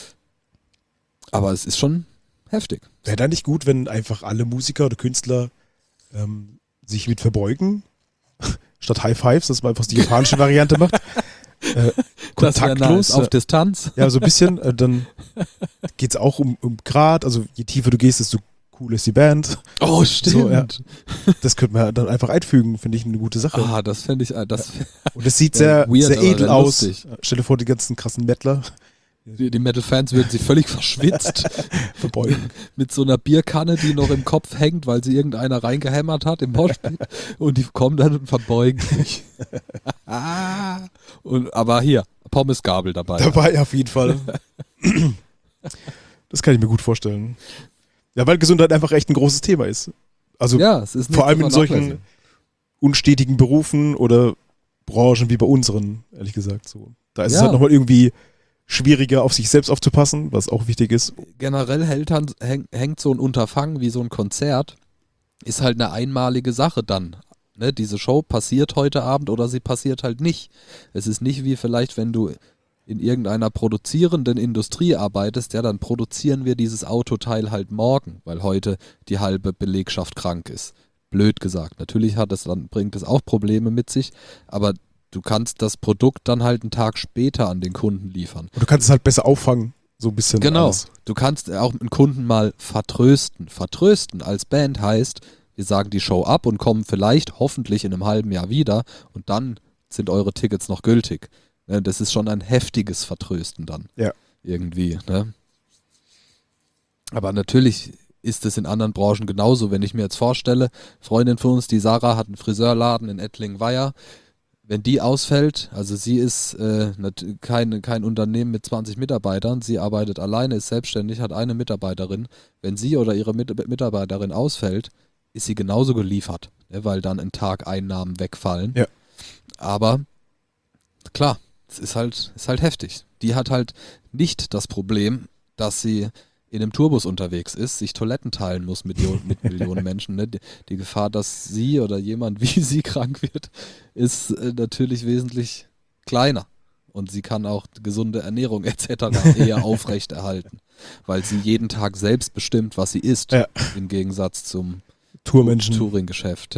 Aber es ist schon heftig. Wäre da nicht gut, wenn einfach alle Musiker oder Künstler ähm, sich mit verbeugen? Statt High Fives, dass man einfach die japanische Variante macht. Äh, Das wär kontaktlos. nice, auf Distanz. Ja, so ein bisschen. Äh, dann geht es auch um, um Grad. Also je tiefer du gehst, desto cool ist die Band. Oh, stimmt. So, ja. Das könnte man dann einfach einfügen, finde ich eine gute Sache. Ah, das fände ich, äh, das, Und es sieht Ja, sehr, weird, sehr aber edel wär aus. lustig. Stell dir vor, die ganzen krassen Mettler die, die Metal-Fans würden sich völlig verschwitzt verbeugen. mit so einer Bierkanne, die noch im Kopf hängt, weil sie irgendeiner reingehämmert hat im Moshpit und die kommen dann und verbeugen sich. Ah. Und, aber hier, Pommesgabel dabei. Dabei auf jeden Fall. Das kann ich mir gut vorstellen. Ja, weil Gesundheit einfach echt ein großes Thema ist. Also Ja, es ist nicht vor allem zu in solchen vernachlässigen. unstetigen Berufen oder Branchen wie bei unseren, ehrlich gesagt. So. Da ist es Ja. halt nochmal irgendwie schwieriger, auf sich selbst aufzupassen, was auch wichtig ist. Generell hält, dann- häng, hängt so ein Unterfangen wie so ein Konzert, ist halt eine einmalige Sache dann. Ne, diese Show passiert heute Abend oder sie passiert halt nicht. Es ist nicht wie vielleicht, wenn du in irgendeiner produzierenden Industrie arbeitest, ja, dann produzieren wir dieses Autoteil halt morgen, weil heute die halbe Belegschaft krank ist. Blöd gesagt. Natürlich hat es dann, bringt es auch Probleme mit sich, aber du kannst das Produkt dann halt einen Tag später an den Kunden liefern. Und du kannst es halt besser auffangen, so ein bisschen. Genau. alles. Du kannst auch einen Kunden mal vertrösten. Vertrösten als Band heißt, wir sagen die Show ab und kommen vielleicht hoffentlich in einem halben Jahr wieder und dann sind eure Tickets noch gültig. Ne, das ist schon ein heftiges Vertrösten dann. Ja. Irgendwie. Ne? Aber natürlich ist es in anderen Branchen genauso. Wenn ich mir jetzt vorstelle, Freundin von uns, die Sarah, hat einen Friseurladen in Ettlingen-Weiher. wenn die ausfällt, also sie ist äh, nat- kein, kein Unternehmen mit zwanzig Mitarbeitern, sie arbeitet alleine, ist selbstständig, hat eine Mitarbeiterin. Wenn sie oder ihre Mit- Mitarbeiterin ausfällt, ist sie genauso geliefert, ne, weil dann ein Tag Einnahmen wegfallen. Ja. Aber klar, es ist halt, ist halt heftig. Die hat halt nicht das Problem, dass sie in einem Tourbus unterwegs ist, sich Toiletten teilen muss mit, Jo- mit Millionen Menschen. Ne? Die, die Gefahr, dass sie oder jemand wie sie krank wird, ist äh, natürlich wesentlich kleiner. Und sie kann auch gesunde Ernährung et cetera eher aufrechterhalten, weil sie jeden Tag selbst bestimmt, was sie isst, Ja. im Gegensatz zum Tourmenschen. Touring-Geschäft.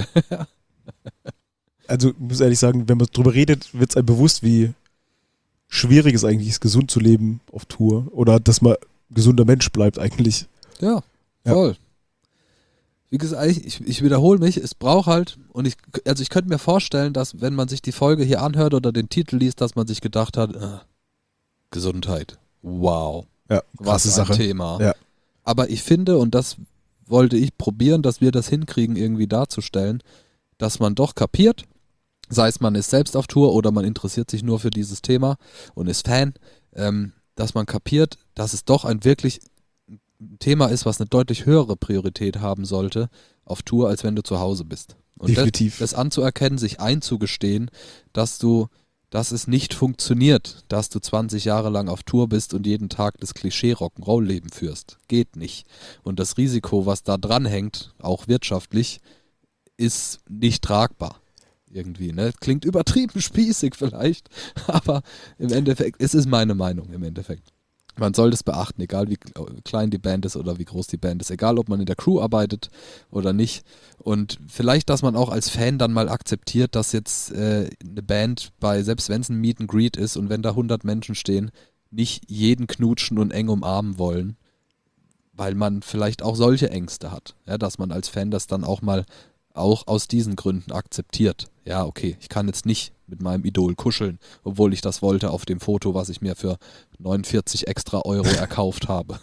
Also, ich muss ehrlich sagen, wenn man drüber redet, wird es einem bewusst, wie schwierig es eigentlich ist, gesund zu leben auf Tour. Oder dass man ein gesunder Mensch bleibt eigentlich. Ja, Ja. voll. Wie gesagt, ich, ich, ich wiederhole mich, es braucht halt, und ich, also ich könnte mir vorstellen, dass wenn man sich die Folge hier anhört oder den Titel liest, dass man sich gedacht hat, äh, Gesundheit, wow, Ja, was krasse ein Sache. Thema. Ja. Aber ich finde, und das wollte ich probieren, dass wir das hinkriegen, irgendwie darzustellen, dass man doch kapiert, sei es man ist selbst auf Tour oder man interessiert sich nur für dieses Thema und ist Fan, ähm, dass man kapiert, dass es doch ein wirklich ein Thema ist, was eine deutlich höhere Priorität haben sollte auf Tour, als wenn du zu Hause bist. Und Definitiv. Das, das anzuerkennen, sich einzugestehen, dass du, dass es nicht funktioniert, dass du zwanzig Jahre lang auf Tour bist und jeden Tag das Klischee-Rock'n'Roll-Leben führst. Geht nicht. Und das Risiko, was da dranhängt, auch wirtschaftlich, ist nicht tragbar. Irgendwie, ne? Klingt übertrieben spießig vielleicht, aber im Endeffekt, es ist meine Meinung im Endeffekt. Man soll das beachten, egal wie klein die Band ist oder wie groß die Band ist, egal ob man in der Crew arbeitet oder nicht. Und vielleicht, dass man auch als Fan dann mal akzeptiert, dass jetzt äh, eine Band bei, selbst wenn es ein Meet and Greet ist und wenn da hundert Menschen stehen, nicht jeden knutschen und eng umarmen wollen, weil man vielleicht auch solche Ängste hat. Ja, dass man als Fan das dann auch mal auch aus diesen Gründen akzeptiert. Ja, okay, ich kann jetzt nicht mit meinem Idol kuscheln, obwohl ich das wollte auf dem Foto, was ich mir für neunundvierzig extra Euro erkauft habe.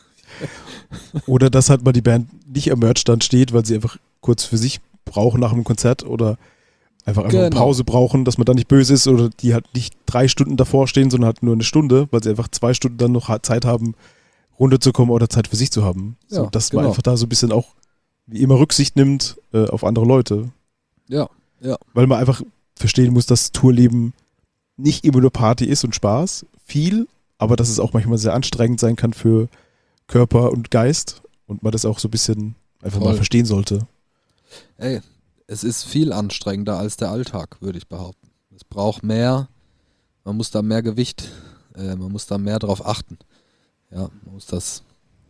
Oder dass halt mal die Band nicht am Merchstand steht, weil sie einfach kurz für sich brauchen nach einem Konzert oder einfach, einfach eine Genau. Pause brauchen, dass man da nicht böse ist oder die halt nicht drei Stunden davor stehen, sondern halt nur eine Stunde, weil sie einfach zwei Stunden dann noch Zeit haben, runterzukommen oder Zeit für sich zu haben. So, Ja, dass genau. man einfach da so ein bisschen auch wie immer Rücksicht nimmt äh, auf andere Leute. Ja, ja. Weil man einfach verstehen muss, dass Tourleben nicht immer nur Party ist und Spaß, viel, aber dass es auch manchmal sehr anstrengend sein kann für Körper und Geist und man das auch so ein bisschen einfach Voll. mal verstehen sollte. Ey, es ist viel anstrengender als der Alltag, würde ich behaupten. Es braucht mehr, man muss da mehr Gewicht, äh, man muss da mehr drauf achten. Ja, man muss das,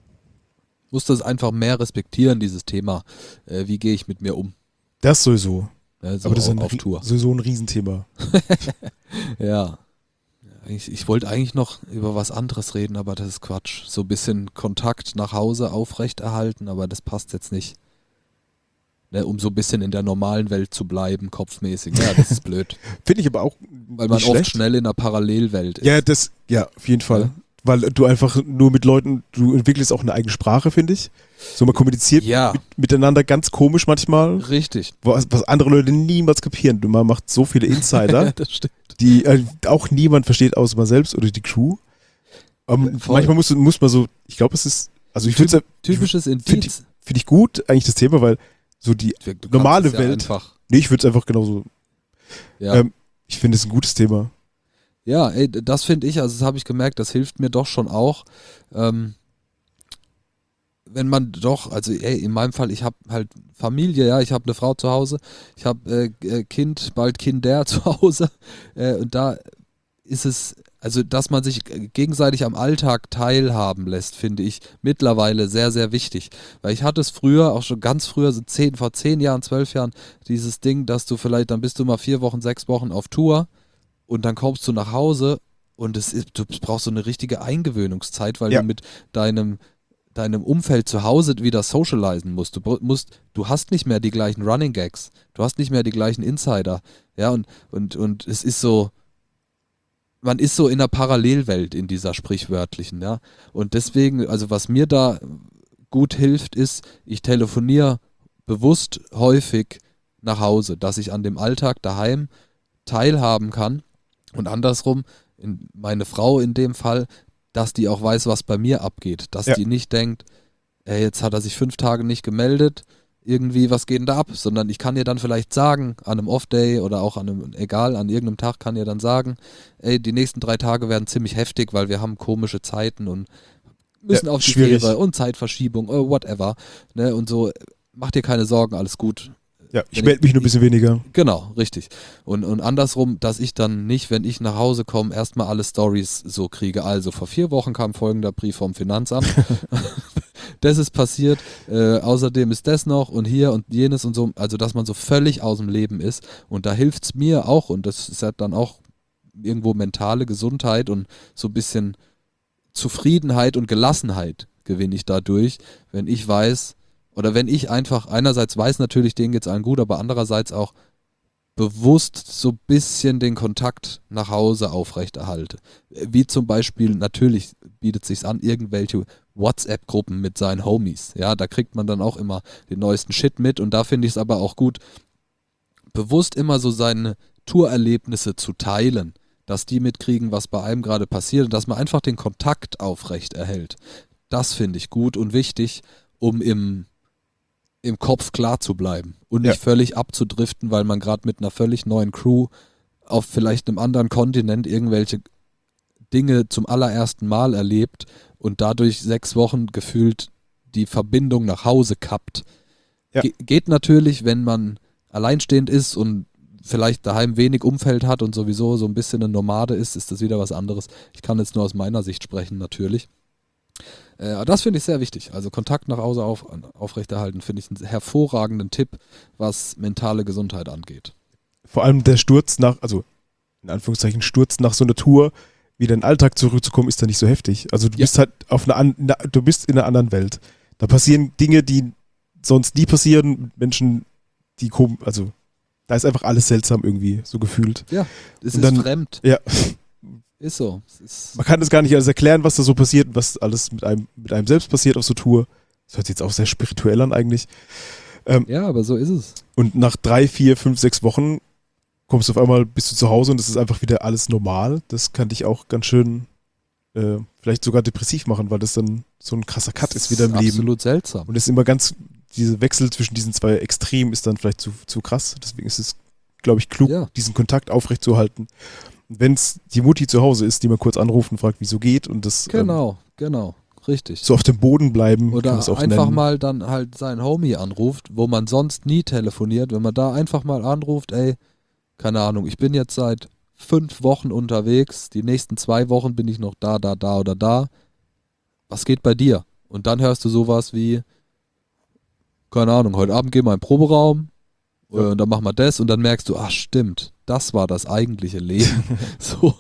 muss das einfach mehr respektieren, dieses Thema. Äh, wie gehe ich mit mir um? Das sowieso. Ne, so aber das ist auf, ein, auf Ri- Tour. sowieso ein Riesenthema. Ja. Ich, ich wollte eigentlich noch über was anderes reden, aber das ist Quatsch. So ein bisschen Kontakt nach Hause aufrechterhalten, aber das passt jetzt nicht. Ne, um so ein bisschen in der normalen Welt zu bleiben, kopfmäßig. Ja, das ist blöd. Finde ich aber auch Weil man nicht oft schlecht. schnell in einer Parallelwelt ist. Ja, das, ja, auf jeden Fall. Ja. Weil du einfach nur mit Leuten, du entwickelst auch eine eigene Sprache, finde ich. So, man kommuniziert Ja. mit, miteinander ganz komisch manchmal, Richtig. was, was andere Leute niemals kapieren. Du, man macht so viele Insider, Das stimmt. die äh, auch niemand versteht, außer man selbst oder die Crew. Ähm, Voll. manchmal muss, muss man so, ich glaube, es ist, also ich finde es Typisches find Indiz. find ich gut, eigentlich das Thema, weil so die, Du kannst normale es ja Welt- Einfach, nee, ich würde es einfach genauso, ja. ähm, ich finde es ein gutes Thema. Ja, ey, das finde ich, also das habe ich gemerkt, das hilft mir doch schon auch. Ähm, wenn man doch, also ey, in meinem Fall, ich habe halt Familie, ja, ich habe eine Frau zu Hause, ich habe äh, äh, Kind, bald Kinder zu Hause äh, und da ist es, also dass man sich gegenseitig am Alltag teilhaben lässt, finde ich mittlerweile sehr, sehr wichtig. Weil ich hatte es früher, auch schon ganz früher, so zehn, vor zehn Jahren, zwölf Jahren, dieses Ding, dass du vielleicht, dann bist du mal vier Wochen, sechs Wochen auf Tour und dann kommst du nach Hause und es ist, du brauchst so eine richtige Eingewöhnungszeit, weil Ja. du mit deinem deinem Umfeld zu Hause wieder socialisen musst. Du br- musst, du hast nicht mehr die gleichen Running Gags, du hast nicht mehr die gleichen Insider, ja, und, und, und es ist so, man ist so in einer Parallelwelt in dieser sprichwörtlichen, ja, und deswegen, also was mir da gut hilft, ist, ich telefoniere bewusst häufig nach Hause, dass ich an dem Alltag daheim teilhaben kann und andersrum, in meine Frau in dem Fall, dass die auch weiß, was bei mir abgeht, dass Ja. die nicht denkt, ey, jetzt hat er sich fünf Tage nicht gemeldet, irgendwie, was geht denn da ab? Sondern ich kann ihr dann vielleicht sagen, an einem Off-Day oder auch an einem, egal, an irgendeinem Tag kann ihr dann sagen, ey, die nächsten drei Tage werden ziemlich heftig, weil wir haben komische Zeiten und müssen Ja, auf die schwierig. Fähre und Zeitverschiebung, oder whatever. Ne? Und so, mach dir keine Sorgen, alles gut. Ja, ich Wenn melde ich- mich nur ein bisschen weniger. Genau, richtig. Und, und andersrum, dass ich dann nicht, wenn ich nach Hause komme, erstmal alle Stories so kriege. Also vor vier Wochen kam folgender Brief vom Finanzamt. Das ist passiert. Äh, außerdem ist das noch und hier und jenes und so. Also, dass man so völlig aus dem Leben ist. Und da hilft es mir auch. Und das ist ja dann auch irgendwo mentale Gesundheit und so ein bisschen Zufriedenheit und Gelassenheit gewinne ich dadurch, wenn ich weiß, oder wenn ich einfach einerseits weiß natürlich, denen geht's allen gut, aber andererseits auch bewusst so ein bisschen den Kontakt nach Hause aufrechterhalte. Wie zum Beispiel, natürlich bietet sich's an, irgendwelche WhatsApp-Gruppen mit seinen Homies. Ja, da kriegt man dann auch immer den neuesten Shit mit und da finde ich es aber auch gut, bewusst immer so seine Tourerlebnisse zu teilen, dass die mitkriegen, was bei einem gerade passiert und dass man einfach den Kontakt aufrecht erhält. Das finde ich gut und wichtig, um im im Kopf klar zu bleiben und nicht Ja. völlig abzudriften, weil man gerade mit einer völlig neuen Crew auf vielleicht einem anderen Kontinent irgendwelche Dinge zum allerersten Mal erlebt und dadurch sechs Wochen gefühlt die Verbindung nach Hause kappt. Ja. Ge- geht natürlich, wenn man alleinstehend ist und vielleicht daheim wenig Umfeld hat und sowieso so ein bisschen eine Nomade ist, ist das wieder was anderes. Ich kann jetzt nur aus meiner Sicht sprechen, natürlich. Äh, aber das finde ich sehr wichtig. Also Kontakt nach Hause auf, aufrechterhalten, finde ich einen hervorragenden Tipp, was mentale Gesundheit angeht. Vor allem der Sturz nach, also in Anführungszeichen Sturz nach so einer Tour, wieder in den Alltag zurückzukommen, ist da nicht so heftig. Also du Ja. bist halt auf einer an, na, du bist in einer anderen Welt. Da passieren Dinge, die sonst nie passieren, mit Menschen, die kommen, also da ist einfach alles seltsam irgendwie, so gefühlt. Ja, es Und ist dann- fremd. Ja. Ist so. Es ist, Man kann das gar nicht alles erklären, was da so passiert und was alles mit einem, mit einem selbst passiert auf so Tour. Das hört sich jetzt auch sehr spirituell an eigentlich. Ähm, ja, aber so ist es. Und nach drei, vier, fünf, sechs Wochen kommst du auf einmal, bist du zu Hause und es ist einfach wieder alles normal. Das kann dich auch ganz schön äh, vielleicht sogar depressiv machen, weil das dann so ein krasser Cut ist wieder im Leben. Absolut seltsam. Und es ist immer ganz, dieser Wechsel zwischen diesen zwei Extremen ist dann vielleicht zu, zu krass. Deswegen ist es, glaube ich, klug, Ja. diesen Kontakt aufrechtzuerhalten. Und wenn es die Mutti zu Hause ist, die man kurz anruft und fragt, wieso geht und das ähm, Genau, genau. Richtig. so auf dem Boden bleiben, kann man Oder es auch einfach nennen. mal dann halt seinen Homie anruft, wo man sonst nie telefoniert. Wenn man da einfach mal anruft, ey, keine Ahnung, ich bin jetzt seit fünf Wochen unterwegs, die nächsten zwei Wochen bin ich noch da, da, da oder da. Was geht bei dir? Und dann hörst du sowas wie, keine Ahnung, heute Abend gehen wir in den Proberaum äh, und dann machen wir das und dann merkst du, ach stimmt, das war das eigentliche Leben. so,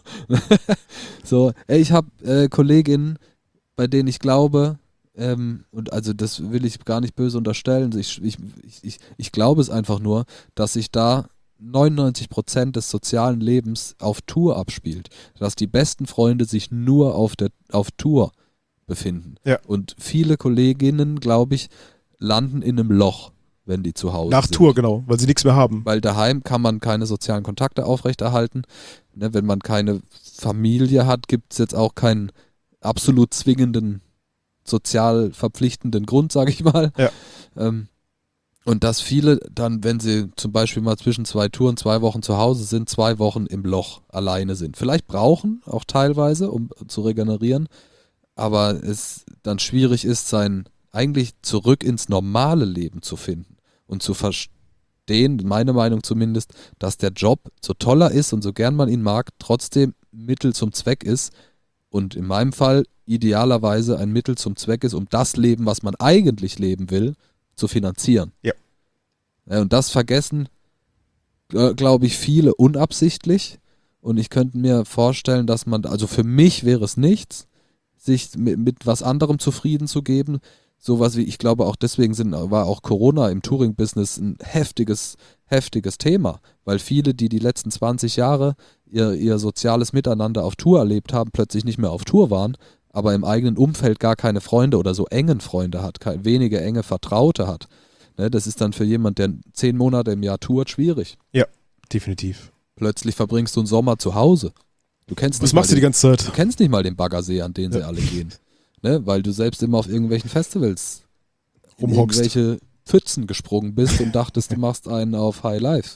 so, ey, ich habe äh, Kolleginnen, bei denen ich glaube, ähm, und also das will ich gar nicht böse unterstellen, ich, ich, ich, ich, ich glaube es einfach nur, dass sich da neunundneunzig Prozent des sozialen Lebens auf Tour abspielt, dass die besten Freunde sich nur auf der auf Tour befinden. Ja. Und viele Kolleginnen, glaube ich, landen in einem Loch, wenn die zu Hause Nach sind. Tour, genau, weil sie nichts mehr haben. Weil daheim kann man keine sozialen Kontakte aufrechterhalten. Ne, wenn man keine Familie hat, gibt es jetzt auch keinen absolut zwingenden, sozial verpflichtenden Grund, sage ich mal. Ja. Ähm, und dass viele dann, wenn sie zum Beispiel mal zwischen zwei Touren zwei Wochen zu Hause sind, zwei Wochen im Loch alleine sind. Vielleicht brauchen, auch teilweise, um zu regenerieren, aber es dann schwierig ist, sein eigentlich zurück ins normale Leben zu finden und zu verstehen, meine Meinung zumindest, dass der Job, so toll er ist und so gern man ihn mag, trotzdem Mittel zum Zweck ist und in meinem Fall idealerweise ein Mittel zum Zweck ist, um das Leben, was man eigentlich leben will, zu finanzieren. Ja. Ja, und das vergessen, äh, glaube ich, viele unabsichtlich und ich könnte mir vorstellen, dass man, also für mich wäre es nichts, sich mit, mit was anderem zufrieden zu geben. Sowas wie, ich glaube auch deswegen sind, war auch Corona im Touring-Business ein heftiges, heftiges Thema, weil viele, die die letzten zwanzig Jahre ihr, ihr soziales Miteinander auf Tour erlebt haben, plötzlich nicht mehr auf Tour waren, aber im eigenen Umfeld gar keine Freunde oder so engen Freunde hat, keine, wenige enge Vertraute hat. Ne, das ist dann für jemand, der zehn Monate im Jahr tourt, schwierig. Definitiv. Plötzlich verbringst du einen Sommer zu Hause. Du kennst Was nicht mal machst du die den, ganze Zeit? du kennst nicht mal den Baggersee, an den sie Ja. alle gehen. Ne? Weil du selbst immer auf irgendwelchen Festivals in Rumhockst. irgendwelche Pfützen gesprungen bist und dachtest, du machst einen auf High Life.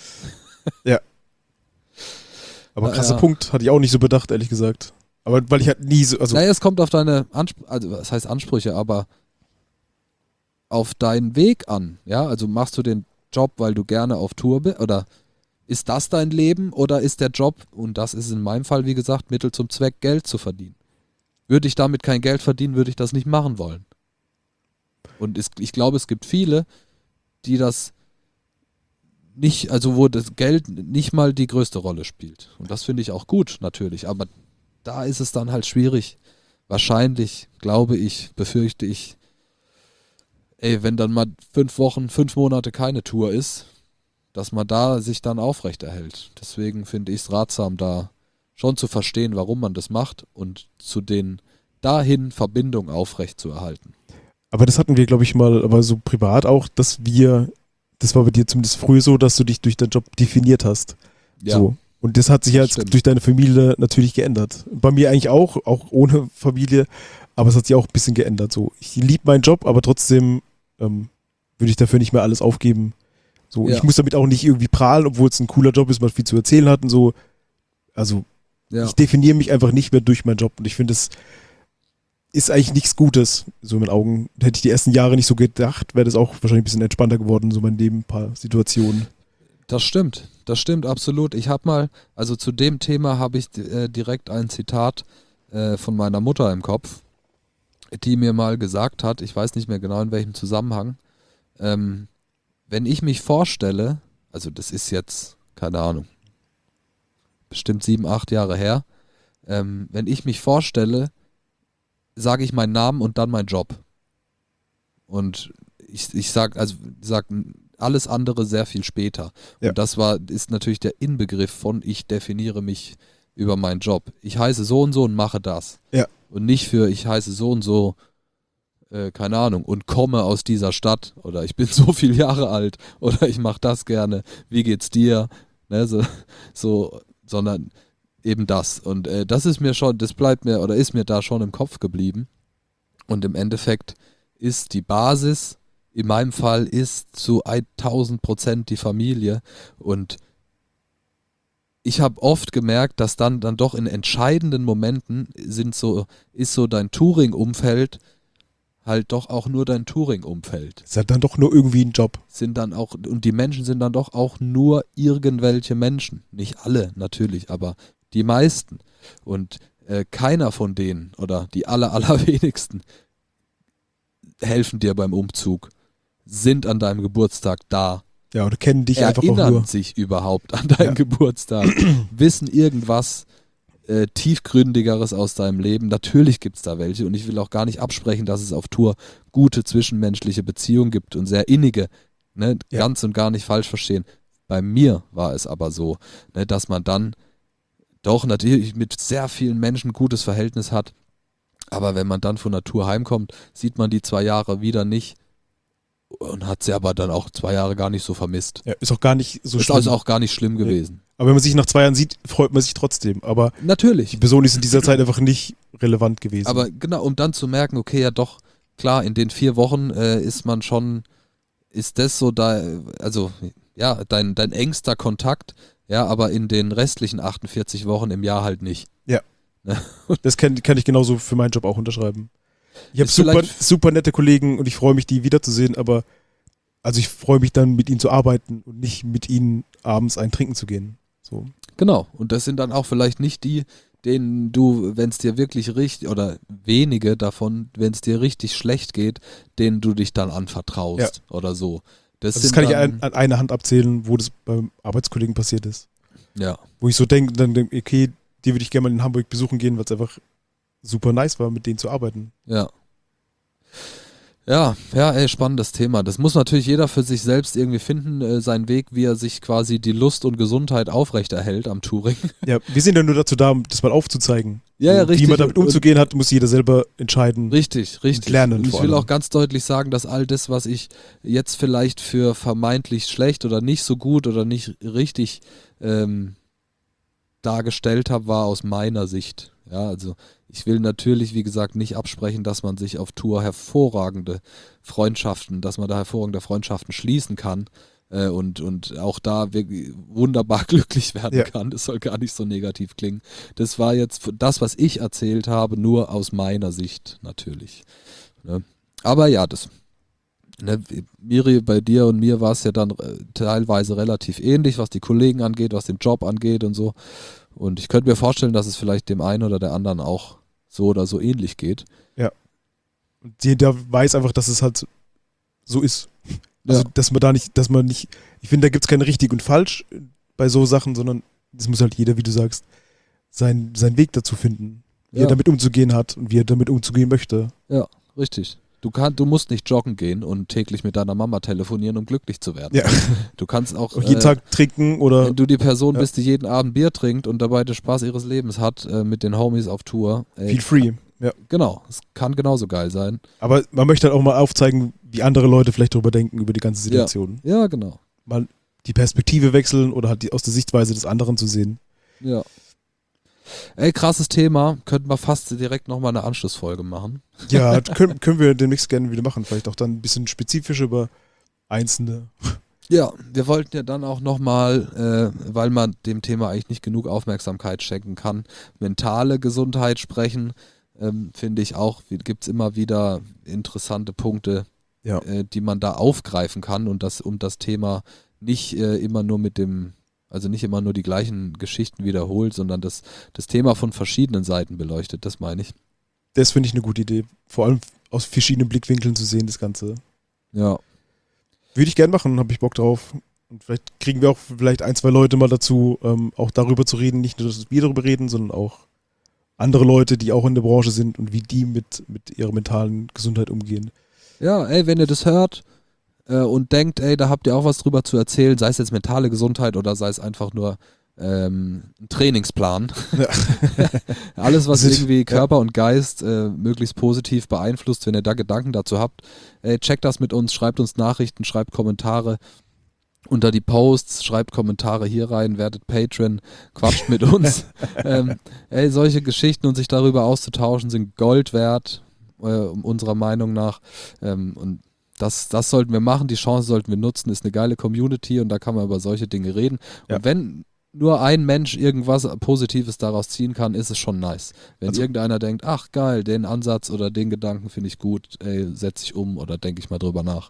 Aber Ja, krasser ja. Punkt, hatte ich auch nicht so bedacht, ehrlich gesagt. Aber weil ich halt nie so, also Naja, es kommt auf deine Ansprüche, also was heißt Ansprüche, aber auf deinen Weg an. Ja, also machst du den Job, weil du gerne auf Tour bist, oder ist das dein Leben, oder ist der Job, und das ist in meinem Fall, wie gesagt, Mittel zum Zweck, Geld zu verdienen. Würde ich damit kein Geld verdienen, würde ich das nicht machen wollen. Und es, ich glaube, es gibt viele, die das nicht, also wo das Geld nicht mal die größte Rolle spielt. Und das finde ich auch gut, natürlich. Aber da ist es dann halt schwierig. Wahrscheinlich, glaube ich, befürchte ich, ey, wenn dann mal fünf Wochen, fünf Monate keine Tour ist, dass man da sich dann aufrechterhält. Deswegen finde ich es ratsam, da schon zu verstehen, warum man das macht und zu den dahin Verbindungen aufrechtzuerhalten. aber das hatten wir, glaube ich, mal, aber so privat auch, dass wir, das war bei dir zumindest früher so, dass du dich durch deinen Job definiert hast. Ja, So. Und das hat sich Das jetzt stimmt. durch deine Familie natürlich geändert. Bei mir eigentlich auch, auch ohne Familie, aber es hat sich auch ein bisschen geändert. So. Ich liebe meinen Job, aber trotzdem ähm, würde ich dafür nicht mehr alles aufgeben. So, Ja. ich muss damit auch nicht irgendwie prahlen, obwohl es ein cooler Job ist, man viel zu erzählen hat und so. Also ja. ich definiere mich einfach nicht mehr durch meinen Job und ich finde, es ist eigentlich nichts Gutes, so in meinen Augen. Hätte ich die ersten Jahre nicht so gedacht, wäre das auch wahrscheinlich ein bisschen entspannter geworden, so mein Leben, ein paar Situationen. Das stimmt, das stimmt absolut. Ich habe mal, also zu dem Thema habe ich äh, direkt ein Zitat äh, von meiner Mutter im Kopf, die mir mal gesagt hat, ich weiß nicht mehr genau in welchem Zusammenhang, ähm, wenn ich mich vorstelle, also das ist jetzt, keine Ahnung, bestimmt sieben, acht Jahre her, ähm, wenn ich mich vorstelle, sage ich meinen Namen und dann meinen Job. Und ich, ich sag, also sag alles andere sehr viel später. Ja. Und das war, ist natürlich der Inbegriff von ich definiere mich über meinen Job. Ich heiße so und so und mache das. Ja. Und nicht für ich heiße so und so, äh, keine Ahnung, und komme aus dieser Stadt oder ich bin so viele Jahre alt oder ich mache das gerne, wie geht's dir? Ne, so, so, sondern eben das. Und äh, das ist mir schon, das bleibt mir oder ist mir da schon im Kopf geblieben. Und im Endeffekt ist die Basis, in meinem Fall ist zu tausend Prozent die Familie. Und ich habe oft gemerkt, dass dann, dann doch in entscheidenden Momenten sind so, ist so dein Touring-Umfeld halt doch auch nur dein Touring-Umfeld. Ist halt dann doch nur irgendwie ein Job. Sind dann auch, und die Menschen sind dann doch auch nur irgendwelche Menschen. Nicht alle natürlich, aber die meisten. Und äh, keiner von denen oder die aller, allerwenigsten helfen dir beim Umzug, sind an deinem Geburtstag da, Ja, oder kennen dich einfach auch erinnern nur. sich überhaupt an deinen Ja. Geburtstag, wissen irgendwas äh, tiefgründigeres aus deinem Leben. Natürlich gibt es da welche und ich will auch gar nicht absprechen, dass es auf Tour gute zwischenmenschliche Beziehungen gibt und sehr innige, ne, Ja. ganz und gar nicht falsch verstehen. Bei mir war es aber so, ne, dass man dann doch natürlich mit sehr vielen Menschen ein gutes Verhältnis hat, aber wenn man dann von der Tour heimkommt, sieht man die zwei Jahre wieder nicht und hat sie aber dann auch zwei Jahre gar nicht so vermisst. Ja, ist auch gar nicht so Ist schlimm. also auch gar nicht schlimm gewesen. Aber wenn man sich nach zwei Jahren sieht, freut man sich trotzdem. Aber die Natürlich. Person ist in dieser Zeit einfach nicht relevant gewesen. Aber genau, um dann zu merken, okay, ja doch, klar, in den vier Wochen äh, ist man schon, ist das so da, also ja, dein, dein engster Kontakt, ja, aber in den restlichen achtundvierzig Wochen im Jahr halt nicht. das kann, kann ich genauso für meinen Job auch unterschreiben. Ich habe Ist super, vielleicht- super nette Kollegen und ich freue mich, die wiederzusehen, aber also ich freue mich dann, mit ihnen zu arbeiten und nicht mit ihnen abends ein Trinken zu gehen. So. Genau, und das sind dann auch vielleicht nicht die, denen du, wenn es dir wirklich richtig, oder wenige davon, wenn es dir richtig schlecht geht, denen du dich dann anvertraust oder so. Das, Also das sind kann ich dann, an, an einer Hand abzählen, wo das beim Arbeitskollegen passiert ist. ja. Wo ich so denke, dann denke okay, die würde ich gerne mal in Hamburg besuchen gehen, weil es einfach super nice war, mit denen zu arbeiten. Ja. Ja, ja, ey, spannendes Thema. Das muss natürlich jeder für sich selbst irgendwie finden, äh, seinen Weg, wie er sich quasi die Lust und Gesundheit aufrechterhält am Touring. Ja, wir sind ja nur dazu da, um das mal aufzuzeigen. Ja, ja, Und richtig. Wie man damit umzugehen hat, muss jeder selber entscheiden. Richtig, richtig. lernen Und ich vor will allem. auch ganz deutlich sagen, dass all das, was ich jetzt vielleicht für vermeintlich schlecht oder nicht so gut oder nicht richtig ähm, dargestellt habe, war aus meiner Sicht. Ja, also ich will natürlich, wie gesagt, nicht absprechen, dass man sich auf Tour hervorragende Freundschaften, dass man da hervorragende Freundschaften schließen kann äh, und, und auch da wirklich wunderbar glücklich werden Ja. kann. Das soll gar nicht so negativ klingen. Das war jetzt das, was ich erzählt habe, nur aus meiner Sicht natürlich. Ne? Aber ja, das ne, Miri, bei dir und mir war es ja dann äh, teilweise relativ ähnlich, was die Kollegen angeht, was den Job angeht und so. Und ich könnte mir vorstellen, dass es vielleicht dem einen oder der anderen auch so oder so ähnlich geht. Und jeder weiß einfach, dass es halt so ist. Also, Ja. dass man da nicht, dass man nicht, ich finde, da gibt es kein richtig und falsch bei so Sachen, sondern das muss halt jeder, wie du sagst, sein, seinen Weg dazu finden, wie Ja. er damit umzugehen hat und wie er damit umzugehen möchte. Ja, richtig. Du, kann, du musst nicht joggen gehen und täglich mit deiner Mama telefonieren, um glücklich zu werden. Ja. Du kannst auch, Auch jeden äh, Tag trinken oder wenn du die Person Ja. bist, die jeden Abend Bier trinkt und dabei den Spaß ihres Lebens hat, äh, mit den Homies auf Tour. Ey, feel free. Ja. Genau, es kann genauso geil sein. Aber man möchte halt auch mal aufzeigen, wie andere Leute vielleicht darüber denken, über die ganze Situation. Ja, genau. Mal die Perspektive wechseln oder halt die, aus der Sichtweise des anderen zu sehen. Ja. Ey, krasses Thema. Könnten wir fast direkt nochmal eine Anschlussfolge machen. Ja, können, können wir demnächst gerne wieder machen. Vielleicht auch dann ein bisschen spezifisch über einzelne. Ja, wir wollten ja dann auch nochmal, äh, weil man dem Thema eigentlich nicht genug Aufmerksamkeit schenken kann, mentale Gesundheit sprechen. Ähm, finde ich auch, gibt es immer wieder interessante Punkte, Ja. äh, die man da aufgreifen kann und das um das Thema nicht äh, immer nur mit dem, also nicht immer nur die gleichen Geschichten wiederholt, sondern das, das Thema von verschiedenen Seiten beleuchtet, das meine ich. Das finde ich eine gute Idee. Vor allem aus verschiedenen Blickwinkeln zu sehen, das Ganze. Ja. Würde ich gern machen, habe ich Bock drauf. Und vielleicht kriegen wir auch vielleicht ein, zwei Leute mal dazu, ähm, auch darüber zu reden. Nicht nur, dass wir darüber reden, sondern auch andere Leute, die auch in der Branche sind und wie die mit, mit ihrer mentalen Gesundheit umgehen. Ja, ey, wenn ihr das hört äh, und denkt, ey, da habt ihr auch was drüber zu erzählen, sei es jetzt mentale Gesundheit oder sei es einfach nur ähm, ein Trainingsplan. Ja. Alles, was Sind- irgendwie Körper und Geist äh, möglichst positiv beeinflusst, wenn ihr da Gedanken dazu habt, ey, checkt das mit uns, schreibt uns Nachrichten, schreibt Kommentare unter die Posts, schreibt Kommentare hier rein, werdet Patreon, quatscht mit uns. ähm, ey, solche Geschichten und sich darüber auszutauschen sind Gold wert, äh, unserer Meinung nach. Ähm, und das, das sollten wir machen, die Chance sollten wir nutzen, ist eine geile Community und da kann man über solche Dinge reden. Ja. Und wenn nur ein Mensch irgendwas Positives daraus ziehen kann, ist es schon nice. Wenn Also- irgendeiner denkt, ach geil, den Ansatz oder den Gedanken finde ich gut, ey, setze ich um oder denke ich mal drüber nach.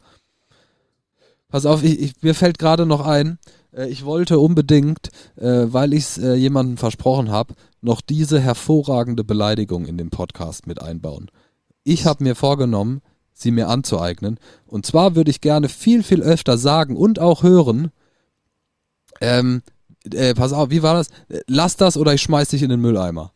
Pass auf, ich, ich, mir fällt gerade noch ein, äh, ich wollte unbedingt, äh, weil ich es äh, jemandem versprochen habe, noch diese hervorragende Beleidigung in den Podcast mit einbauen. Ich habe mir vorgenommen, sie mir anzueignen. Und zwar würde ich gerne viel, viel öfter sagen und auch hören, ähm, äh, pass auf, wie war das? Äh, Lass das oder ich schmeiß dich in den Mülleimer.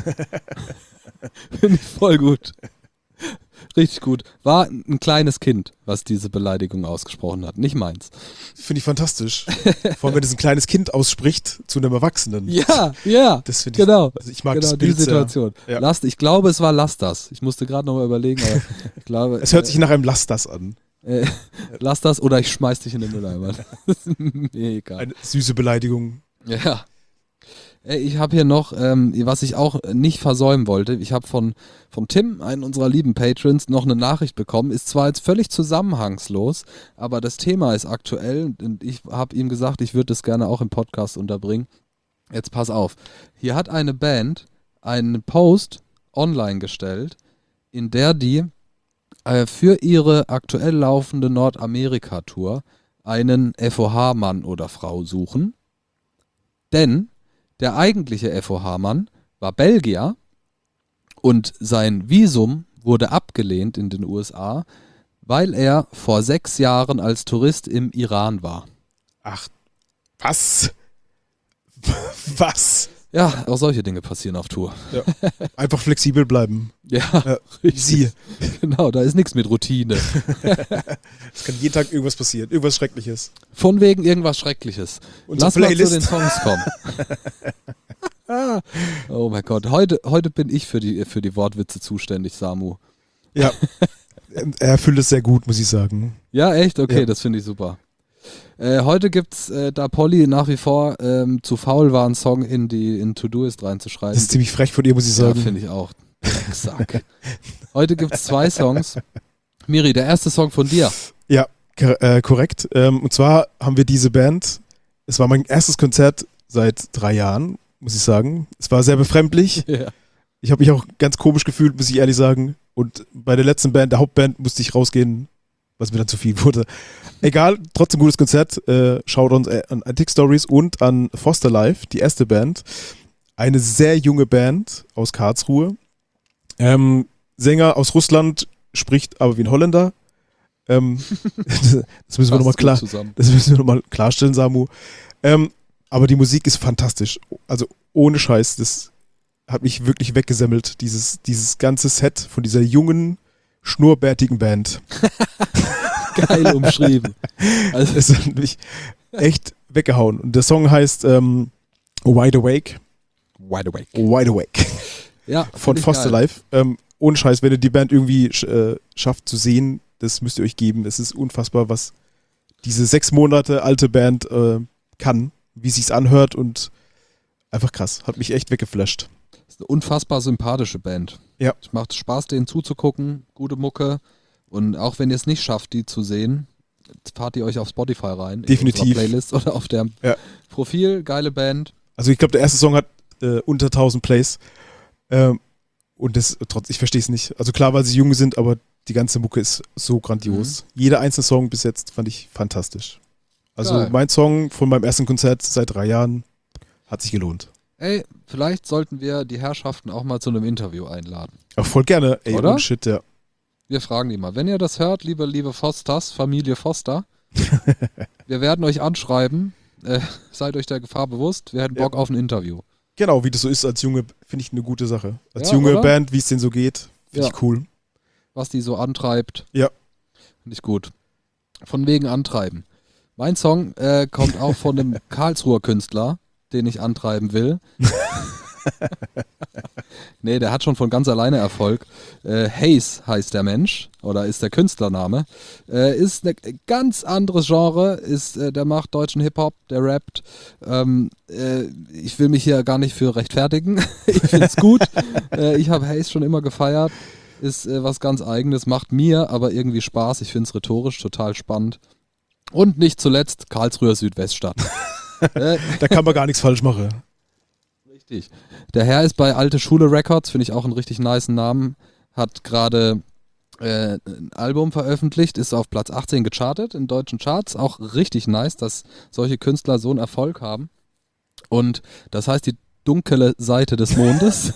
Finde ich voll gut. Richtig gut. War ein kleines Kind, was diese Beleidigung ausgesprochen hat, nicht meins. Finde ich fantastisch. Vor allem, wenn es ein kleines Kind ausspricht zu einem Erwachsenen. Ja, ja, Das finde ich, genau. also ich mag Genau, das die Bild sehr. Situation. Ja. Lass, ich glaube, es war Lass das. Ich musste gerade nochmal überlegen, aber ich glaube. Es hört sich nach einem Lass das an. Äh, lass das oder ich schmeiß dich in den Mülleimer. Das ist mir egal. Eine süße Beleidigung. Ja. Ey, ich habe hier noch, ähm, was ich auch nicht versäumen wollte, ich habe von, von Tim, einen unserer lieben Patrons, noch eine Nachricht bekommen. Ist zwar jetzt völlig zusammenhangslos, aber das Thema ist aktuell und ich habe ihm gesagt, ich würde das gerne auch im Podcast unterbringen. Jetzt pass auf. Hier hat eine Band einen Post online gestellt, in der die äh, für ihre aktuell laufende Nordamerika-Tour einen F O H-Mann oder Frau suchen. Denn der eigentliche F O H-Mann war Belgier und sein Visum wurde abgelehnt in den U S A, weil er vor sechs Jahren als Tourist im Iran war. Ach, was? Was? Ja, auch solche Dinge passieren auf Tour. Ja. Einfach flexibel bleiben. Ja, Ja, richtig. Sie. Genau, da ist nichts mit Routine. Es kann jeden Tag irgendwas passieren. Irgendwas Schreckliches. Von wegen irgendwas Schreckliches. Unsere Lass mal zu Playlist. den Songs kommen. Oh mein Gott, heute, heute bin ich für die, für die Wortwitze zuständig, Samu. Ja, er erfüllt es sehr gut, muss ich sagen. Ja, echt? Okay, Ja. das finde ich super. Äh, heute gibt's, äh, da Polly nach wie vor ähm, zu faul war, einen Song in die in To-Do-Ist reinzuschreiben. Das ist ziemlich frech von ihr, muss ich Ja, sagen. finde ich auch. Drecksack. Heute gibt's zwei Songs. Miri, der erste Song von dir. Ja, K- äh, korrekt. Ähm, und zwar haben wir diese Band, es war mein erstes Konzert seit drei Jahren, muss ich sagen. Es war sehr befremdlich. Ja. Ich habe mich auch ganz komisch gefühlt, muss ich ehrlich sagen. Und bei der letzten Band, der Hauptband, musste ich rausgehen, was mir dann zu viel wurde. Egal, trotzdem gutes Konzert. Äh, schaut uns äh, an Antique Stories und an Foster Life, die erste Band. Eine sehr junge Band aus Karlsruhe. Ähm, Sänger aus Russland, spricht aber wie ein Holländer. Ähm, das müssen wir nochmal klar, zusammen. das müssen wir noch mal klarstellen, Samu. Ähm, aber die Musik ist fantastisch. Also ohne Scheiß, das hat mich wirklich weggesemmelt, dieses, dieses ganze Set von dieser jungen, schnurrbärtigen Band. Geil umschrieben. Also, Es hat mich echt weggehauen. Und der Song heißt ähm, Wide Awake. wide awake. Wide Awake. Ja, Von find ich Foster geil. Life. Ähm, ohne Scheiß, wenn ihr die Band irgendwie äh, schafft zu sehen, das müsst ihr euch geben. Es ist unfassbar, was diese sechs Monate alte Band äh, kann, wie sich's anhört und einfach krass. Hat mich echt weggeflasht. Das ist eine unfassbar sympathische Band. Ja. Es macht Spaß, denen zuzugucken, gute Mucke. Und auch wenn ihr es nicht schafft, die zu sehen, fahrt ihr euch auf Spotify rein. Definitiv. In unserer Playlist oder auf der Ja. Profil. Geile Band. Also ich glaube, der erste Song hat äh, unter tausend Plays. Ähm, und das trotz, ich verstehe es nicht. Also klar, weil sie jung sind, aber die ganze Mucke ist so grandios. Jeder einzelne Song bis jetzt fand ich fantastisch. Also Geil. mein Song von meinem ersten Konzert seit drei Jahren hat sich gelohnt. Ey, vielleicht sollten wir die Herrschaften auch mal zu einem Interview einladen. Auch voll gerne, ey, Oder? oh shit, ja. Wir fragen die mal. Wenn ihr das hört, liebe, liebe Fosters, Familie Foster, wir werden euch anschreiben. Äh, seid euch der Gefahr bewusst. Wir hätten Ja. Bock auf ein Interview. Genau, wie das so ist als Junge, finde ich eine gute Sache. Als Ja, junge oder? Band, wie es denen so geht, finde Ja. ich cool. Was die so antreibt. Ja. Finde ich gut. Von wegen antreiben. Mein Song äh, kommt auch von einem Karlsruher Künstler, den ich antreiben will. Nee, der hat schon von ganz alleine Erfolg. Äh, Hayes heißt der Mensch oder ist der Künstlername. Äh, ist ein ganz anderes Genre. Ist, äh, der macht deutschen Hip-Hop, der rappt. Ähm, äh, ich will mich hier gar nicht für rechtfertigen. Ich finde es gut. äh, ich habe Hayes schon immer gefeiert. Ist äh, was ganz Eigenes, macht mir aber irgendwie Spaß. Ich finde es rhetorisch total spannend. Und nicht zuletzt Karlsruher Südweststadt. äh, Da kann man gar nichts falsch machen. Richtig. Der Herr ist bei Alte Schule Records, finde ich auch einen richtig nicen Namen. Hat gerade äh, ein Album veröffentlicht, ist auf Platz achtzehn gechartet in deutschen Charts. Auch richtig nice, dass solche Künstler so einen Erfolg haben. Und das heißt die dunkle Seite des Mondes.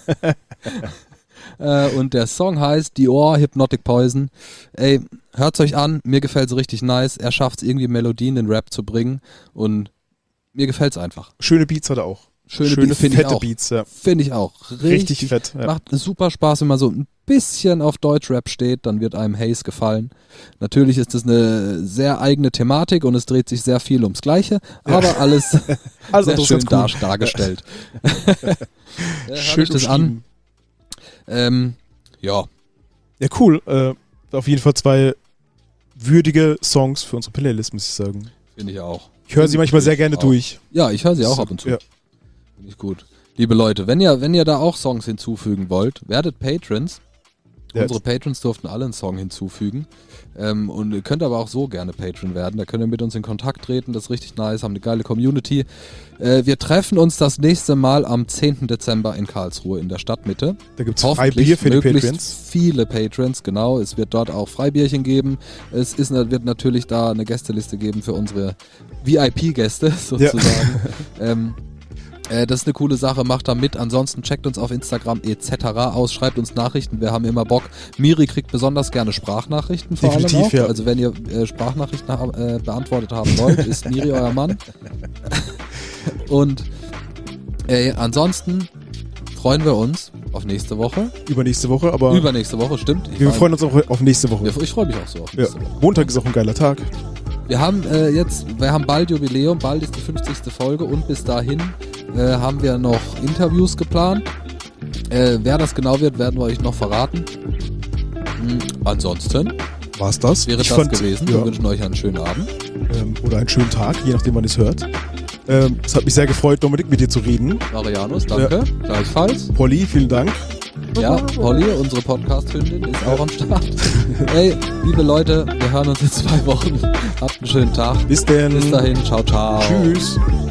äh, und der Song heißt Dior Hypnotic Poison. Ey, hört's euch an, mir gefällt's richtig nice. Er schafft es irgendwie Melodien in den Rap zu bringen und mir gefällt's einfach. Schöne Beats hat er auch. Schöne, Schöne Beats finde ich fette auch. Beats, ja. Finde ich auch. Richtig, Richtig fett. Ja. Macht super Spaß, wenn man so ein bisschen auf Deutschrap steht, dann wird einem Hayes gefallen. Natürlich ist es eine sehr eigene Thematik und es dreht sich sehr viel ums Gleiche, aber alles Also sehr das ist schön ganz dar gut. dargestellt. Ja. Hört Schön euch das an. umschrieben. Ähm, ja, Ja, cool. Äh, auf jeden Fall zwei würdige Songs für unsere Playlist, muss ich sagen. finde ich auch. Ich höre sie manchmal sehr gerne auch. durch. Ja, ich höre sie auch ab und zu. Ja. Finde ich gut. Liebe Leute, wenn ihr, wenn ihr da auch Songs hinzufügen wollt, werdet Patrons. Ja. Unsere Patrons durften alle einen Song hinzufügen. Ähm, und ihr könnt aber auch so gerne Patron werden. Da könnt ihr mit uns in Kontakt treten. Das ist richtig nice. Haben eine geile Community. Äh, wir treffen uns das nächste Mal am zehnten Dezember in Karlsruhe in der Stadtmitte. Da gibt es Hoffentlich Freibier für die möglichst Patrons. viele Patrons, genau. Es wird dort auch Freibierchen geben. Es ist, wird natürlich da eine Gästeliste geben für unsere V I P-Gäste sozusagen. ähm, äh, das ist eine coole Sache, macht da mit. Ansonsten checkt uns auf Instagram et cetera aus, schreibt uns Nachrichten, wir haben immer Bock. Miri kriegt besonders gerne Sprachnachrichten vor Definitiv, allem auch. ja. Also wenn ihr äh, Sprachnachrichten ha äh, beantwortet haben wollt, ist Miri euer Mann. Und äh, ansonsten freuen wir uns auf nächste Woche. Übernächste Woche, aber Übernächste Woche, stimmt. Ich wir mein, freuen uns auch auf nächste Woche. ich freue mich auch so auf Ja. nächste Woche. Montag ist auch ein geiler Tag. Wir haben äh, jetzt, wir haben bald Jubiläum, bald ist die fünfzigste Folge und bis dahin äh, haben wir noch Interviews geplant. Äh, wer das genau wird, werden wir euch noch verraten. Mhm. Ansonsten War's das? wäre Ich das fand, gewesen. ja, Wir wünschen euch einen schönen Abend. ähm, oder einen schönen Tag, je nachdem, wann ihr es hört. Ähm, es hat mich sehr gefreut, Dominik, mit dir zu reden. Marianus, danke. Gleichfalls. Polly, vielen Dank. Ja, Polly, unsere Podcast-Hündin, ist auch am Start. Ey, liebe Leute, wir hören uns in zwei Wochen. Habt einen schönen Tag. Bis denn. Bis dahin, ciao, ciao. Tschüss.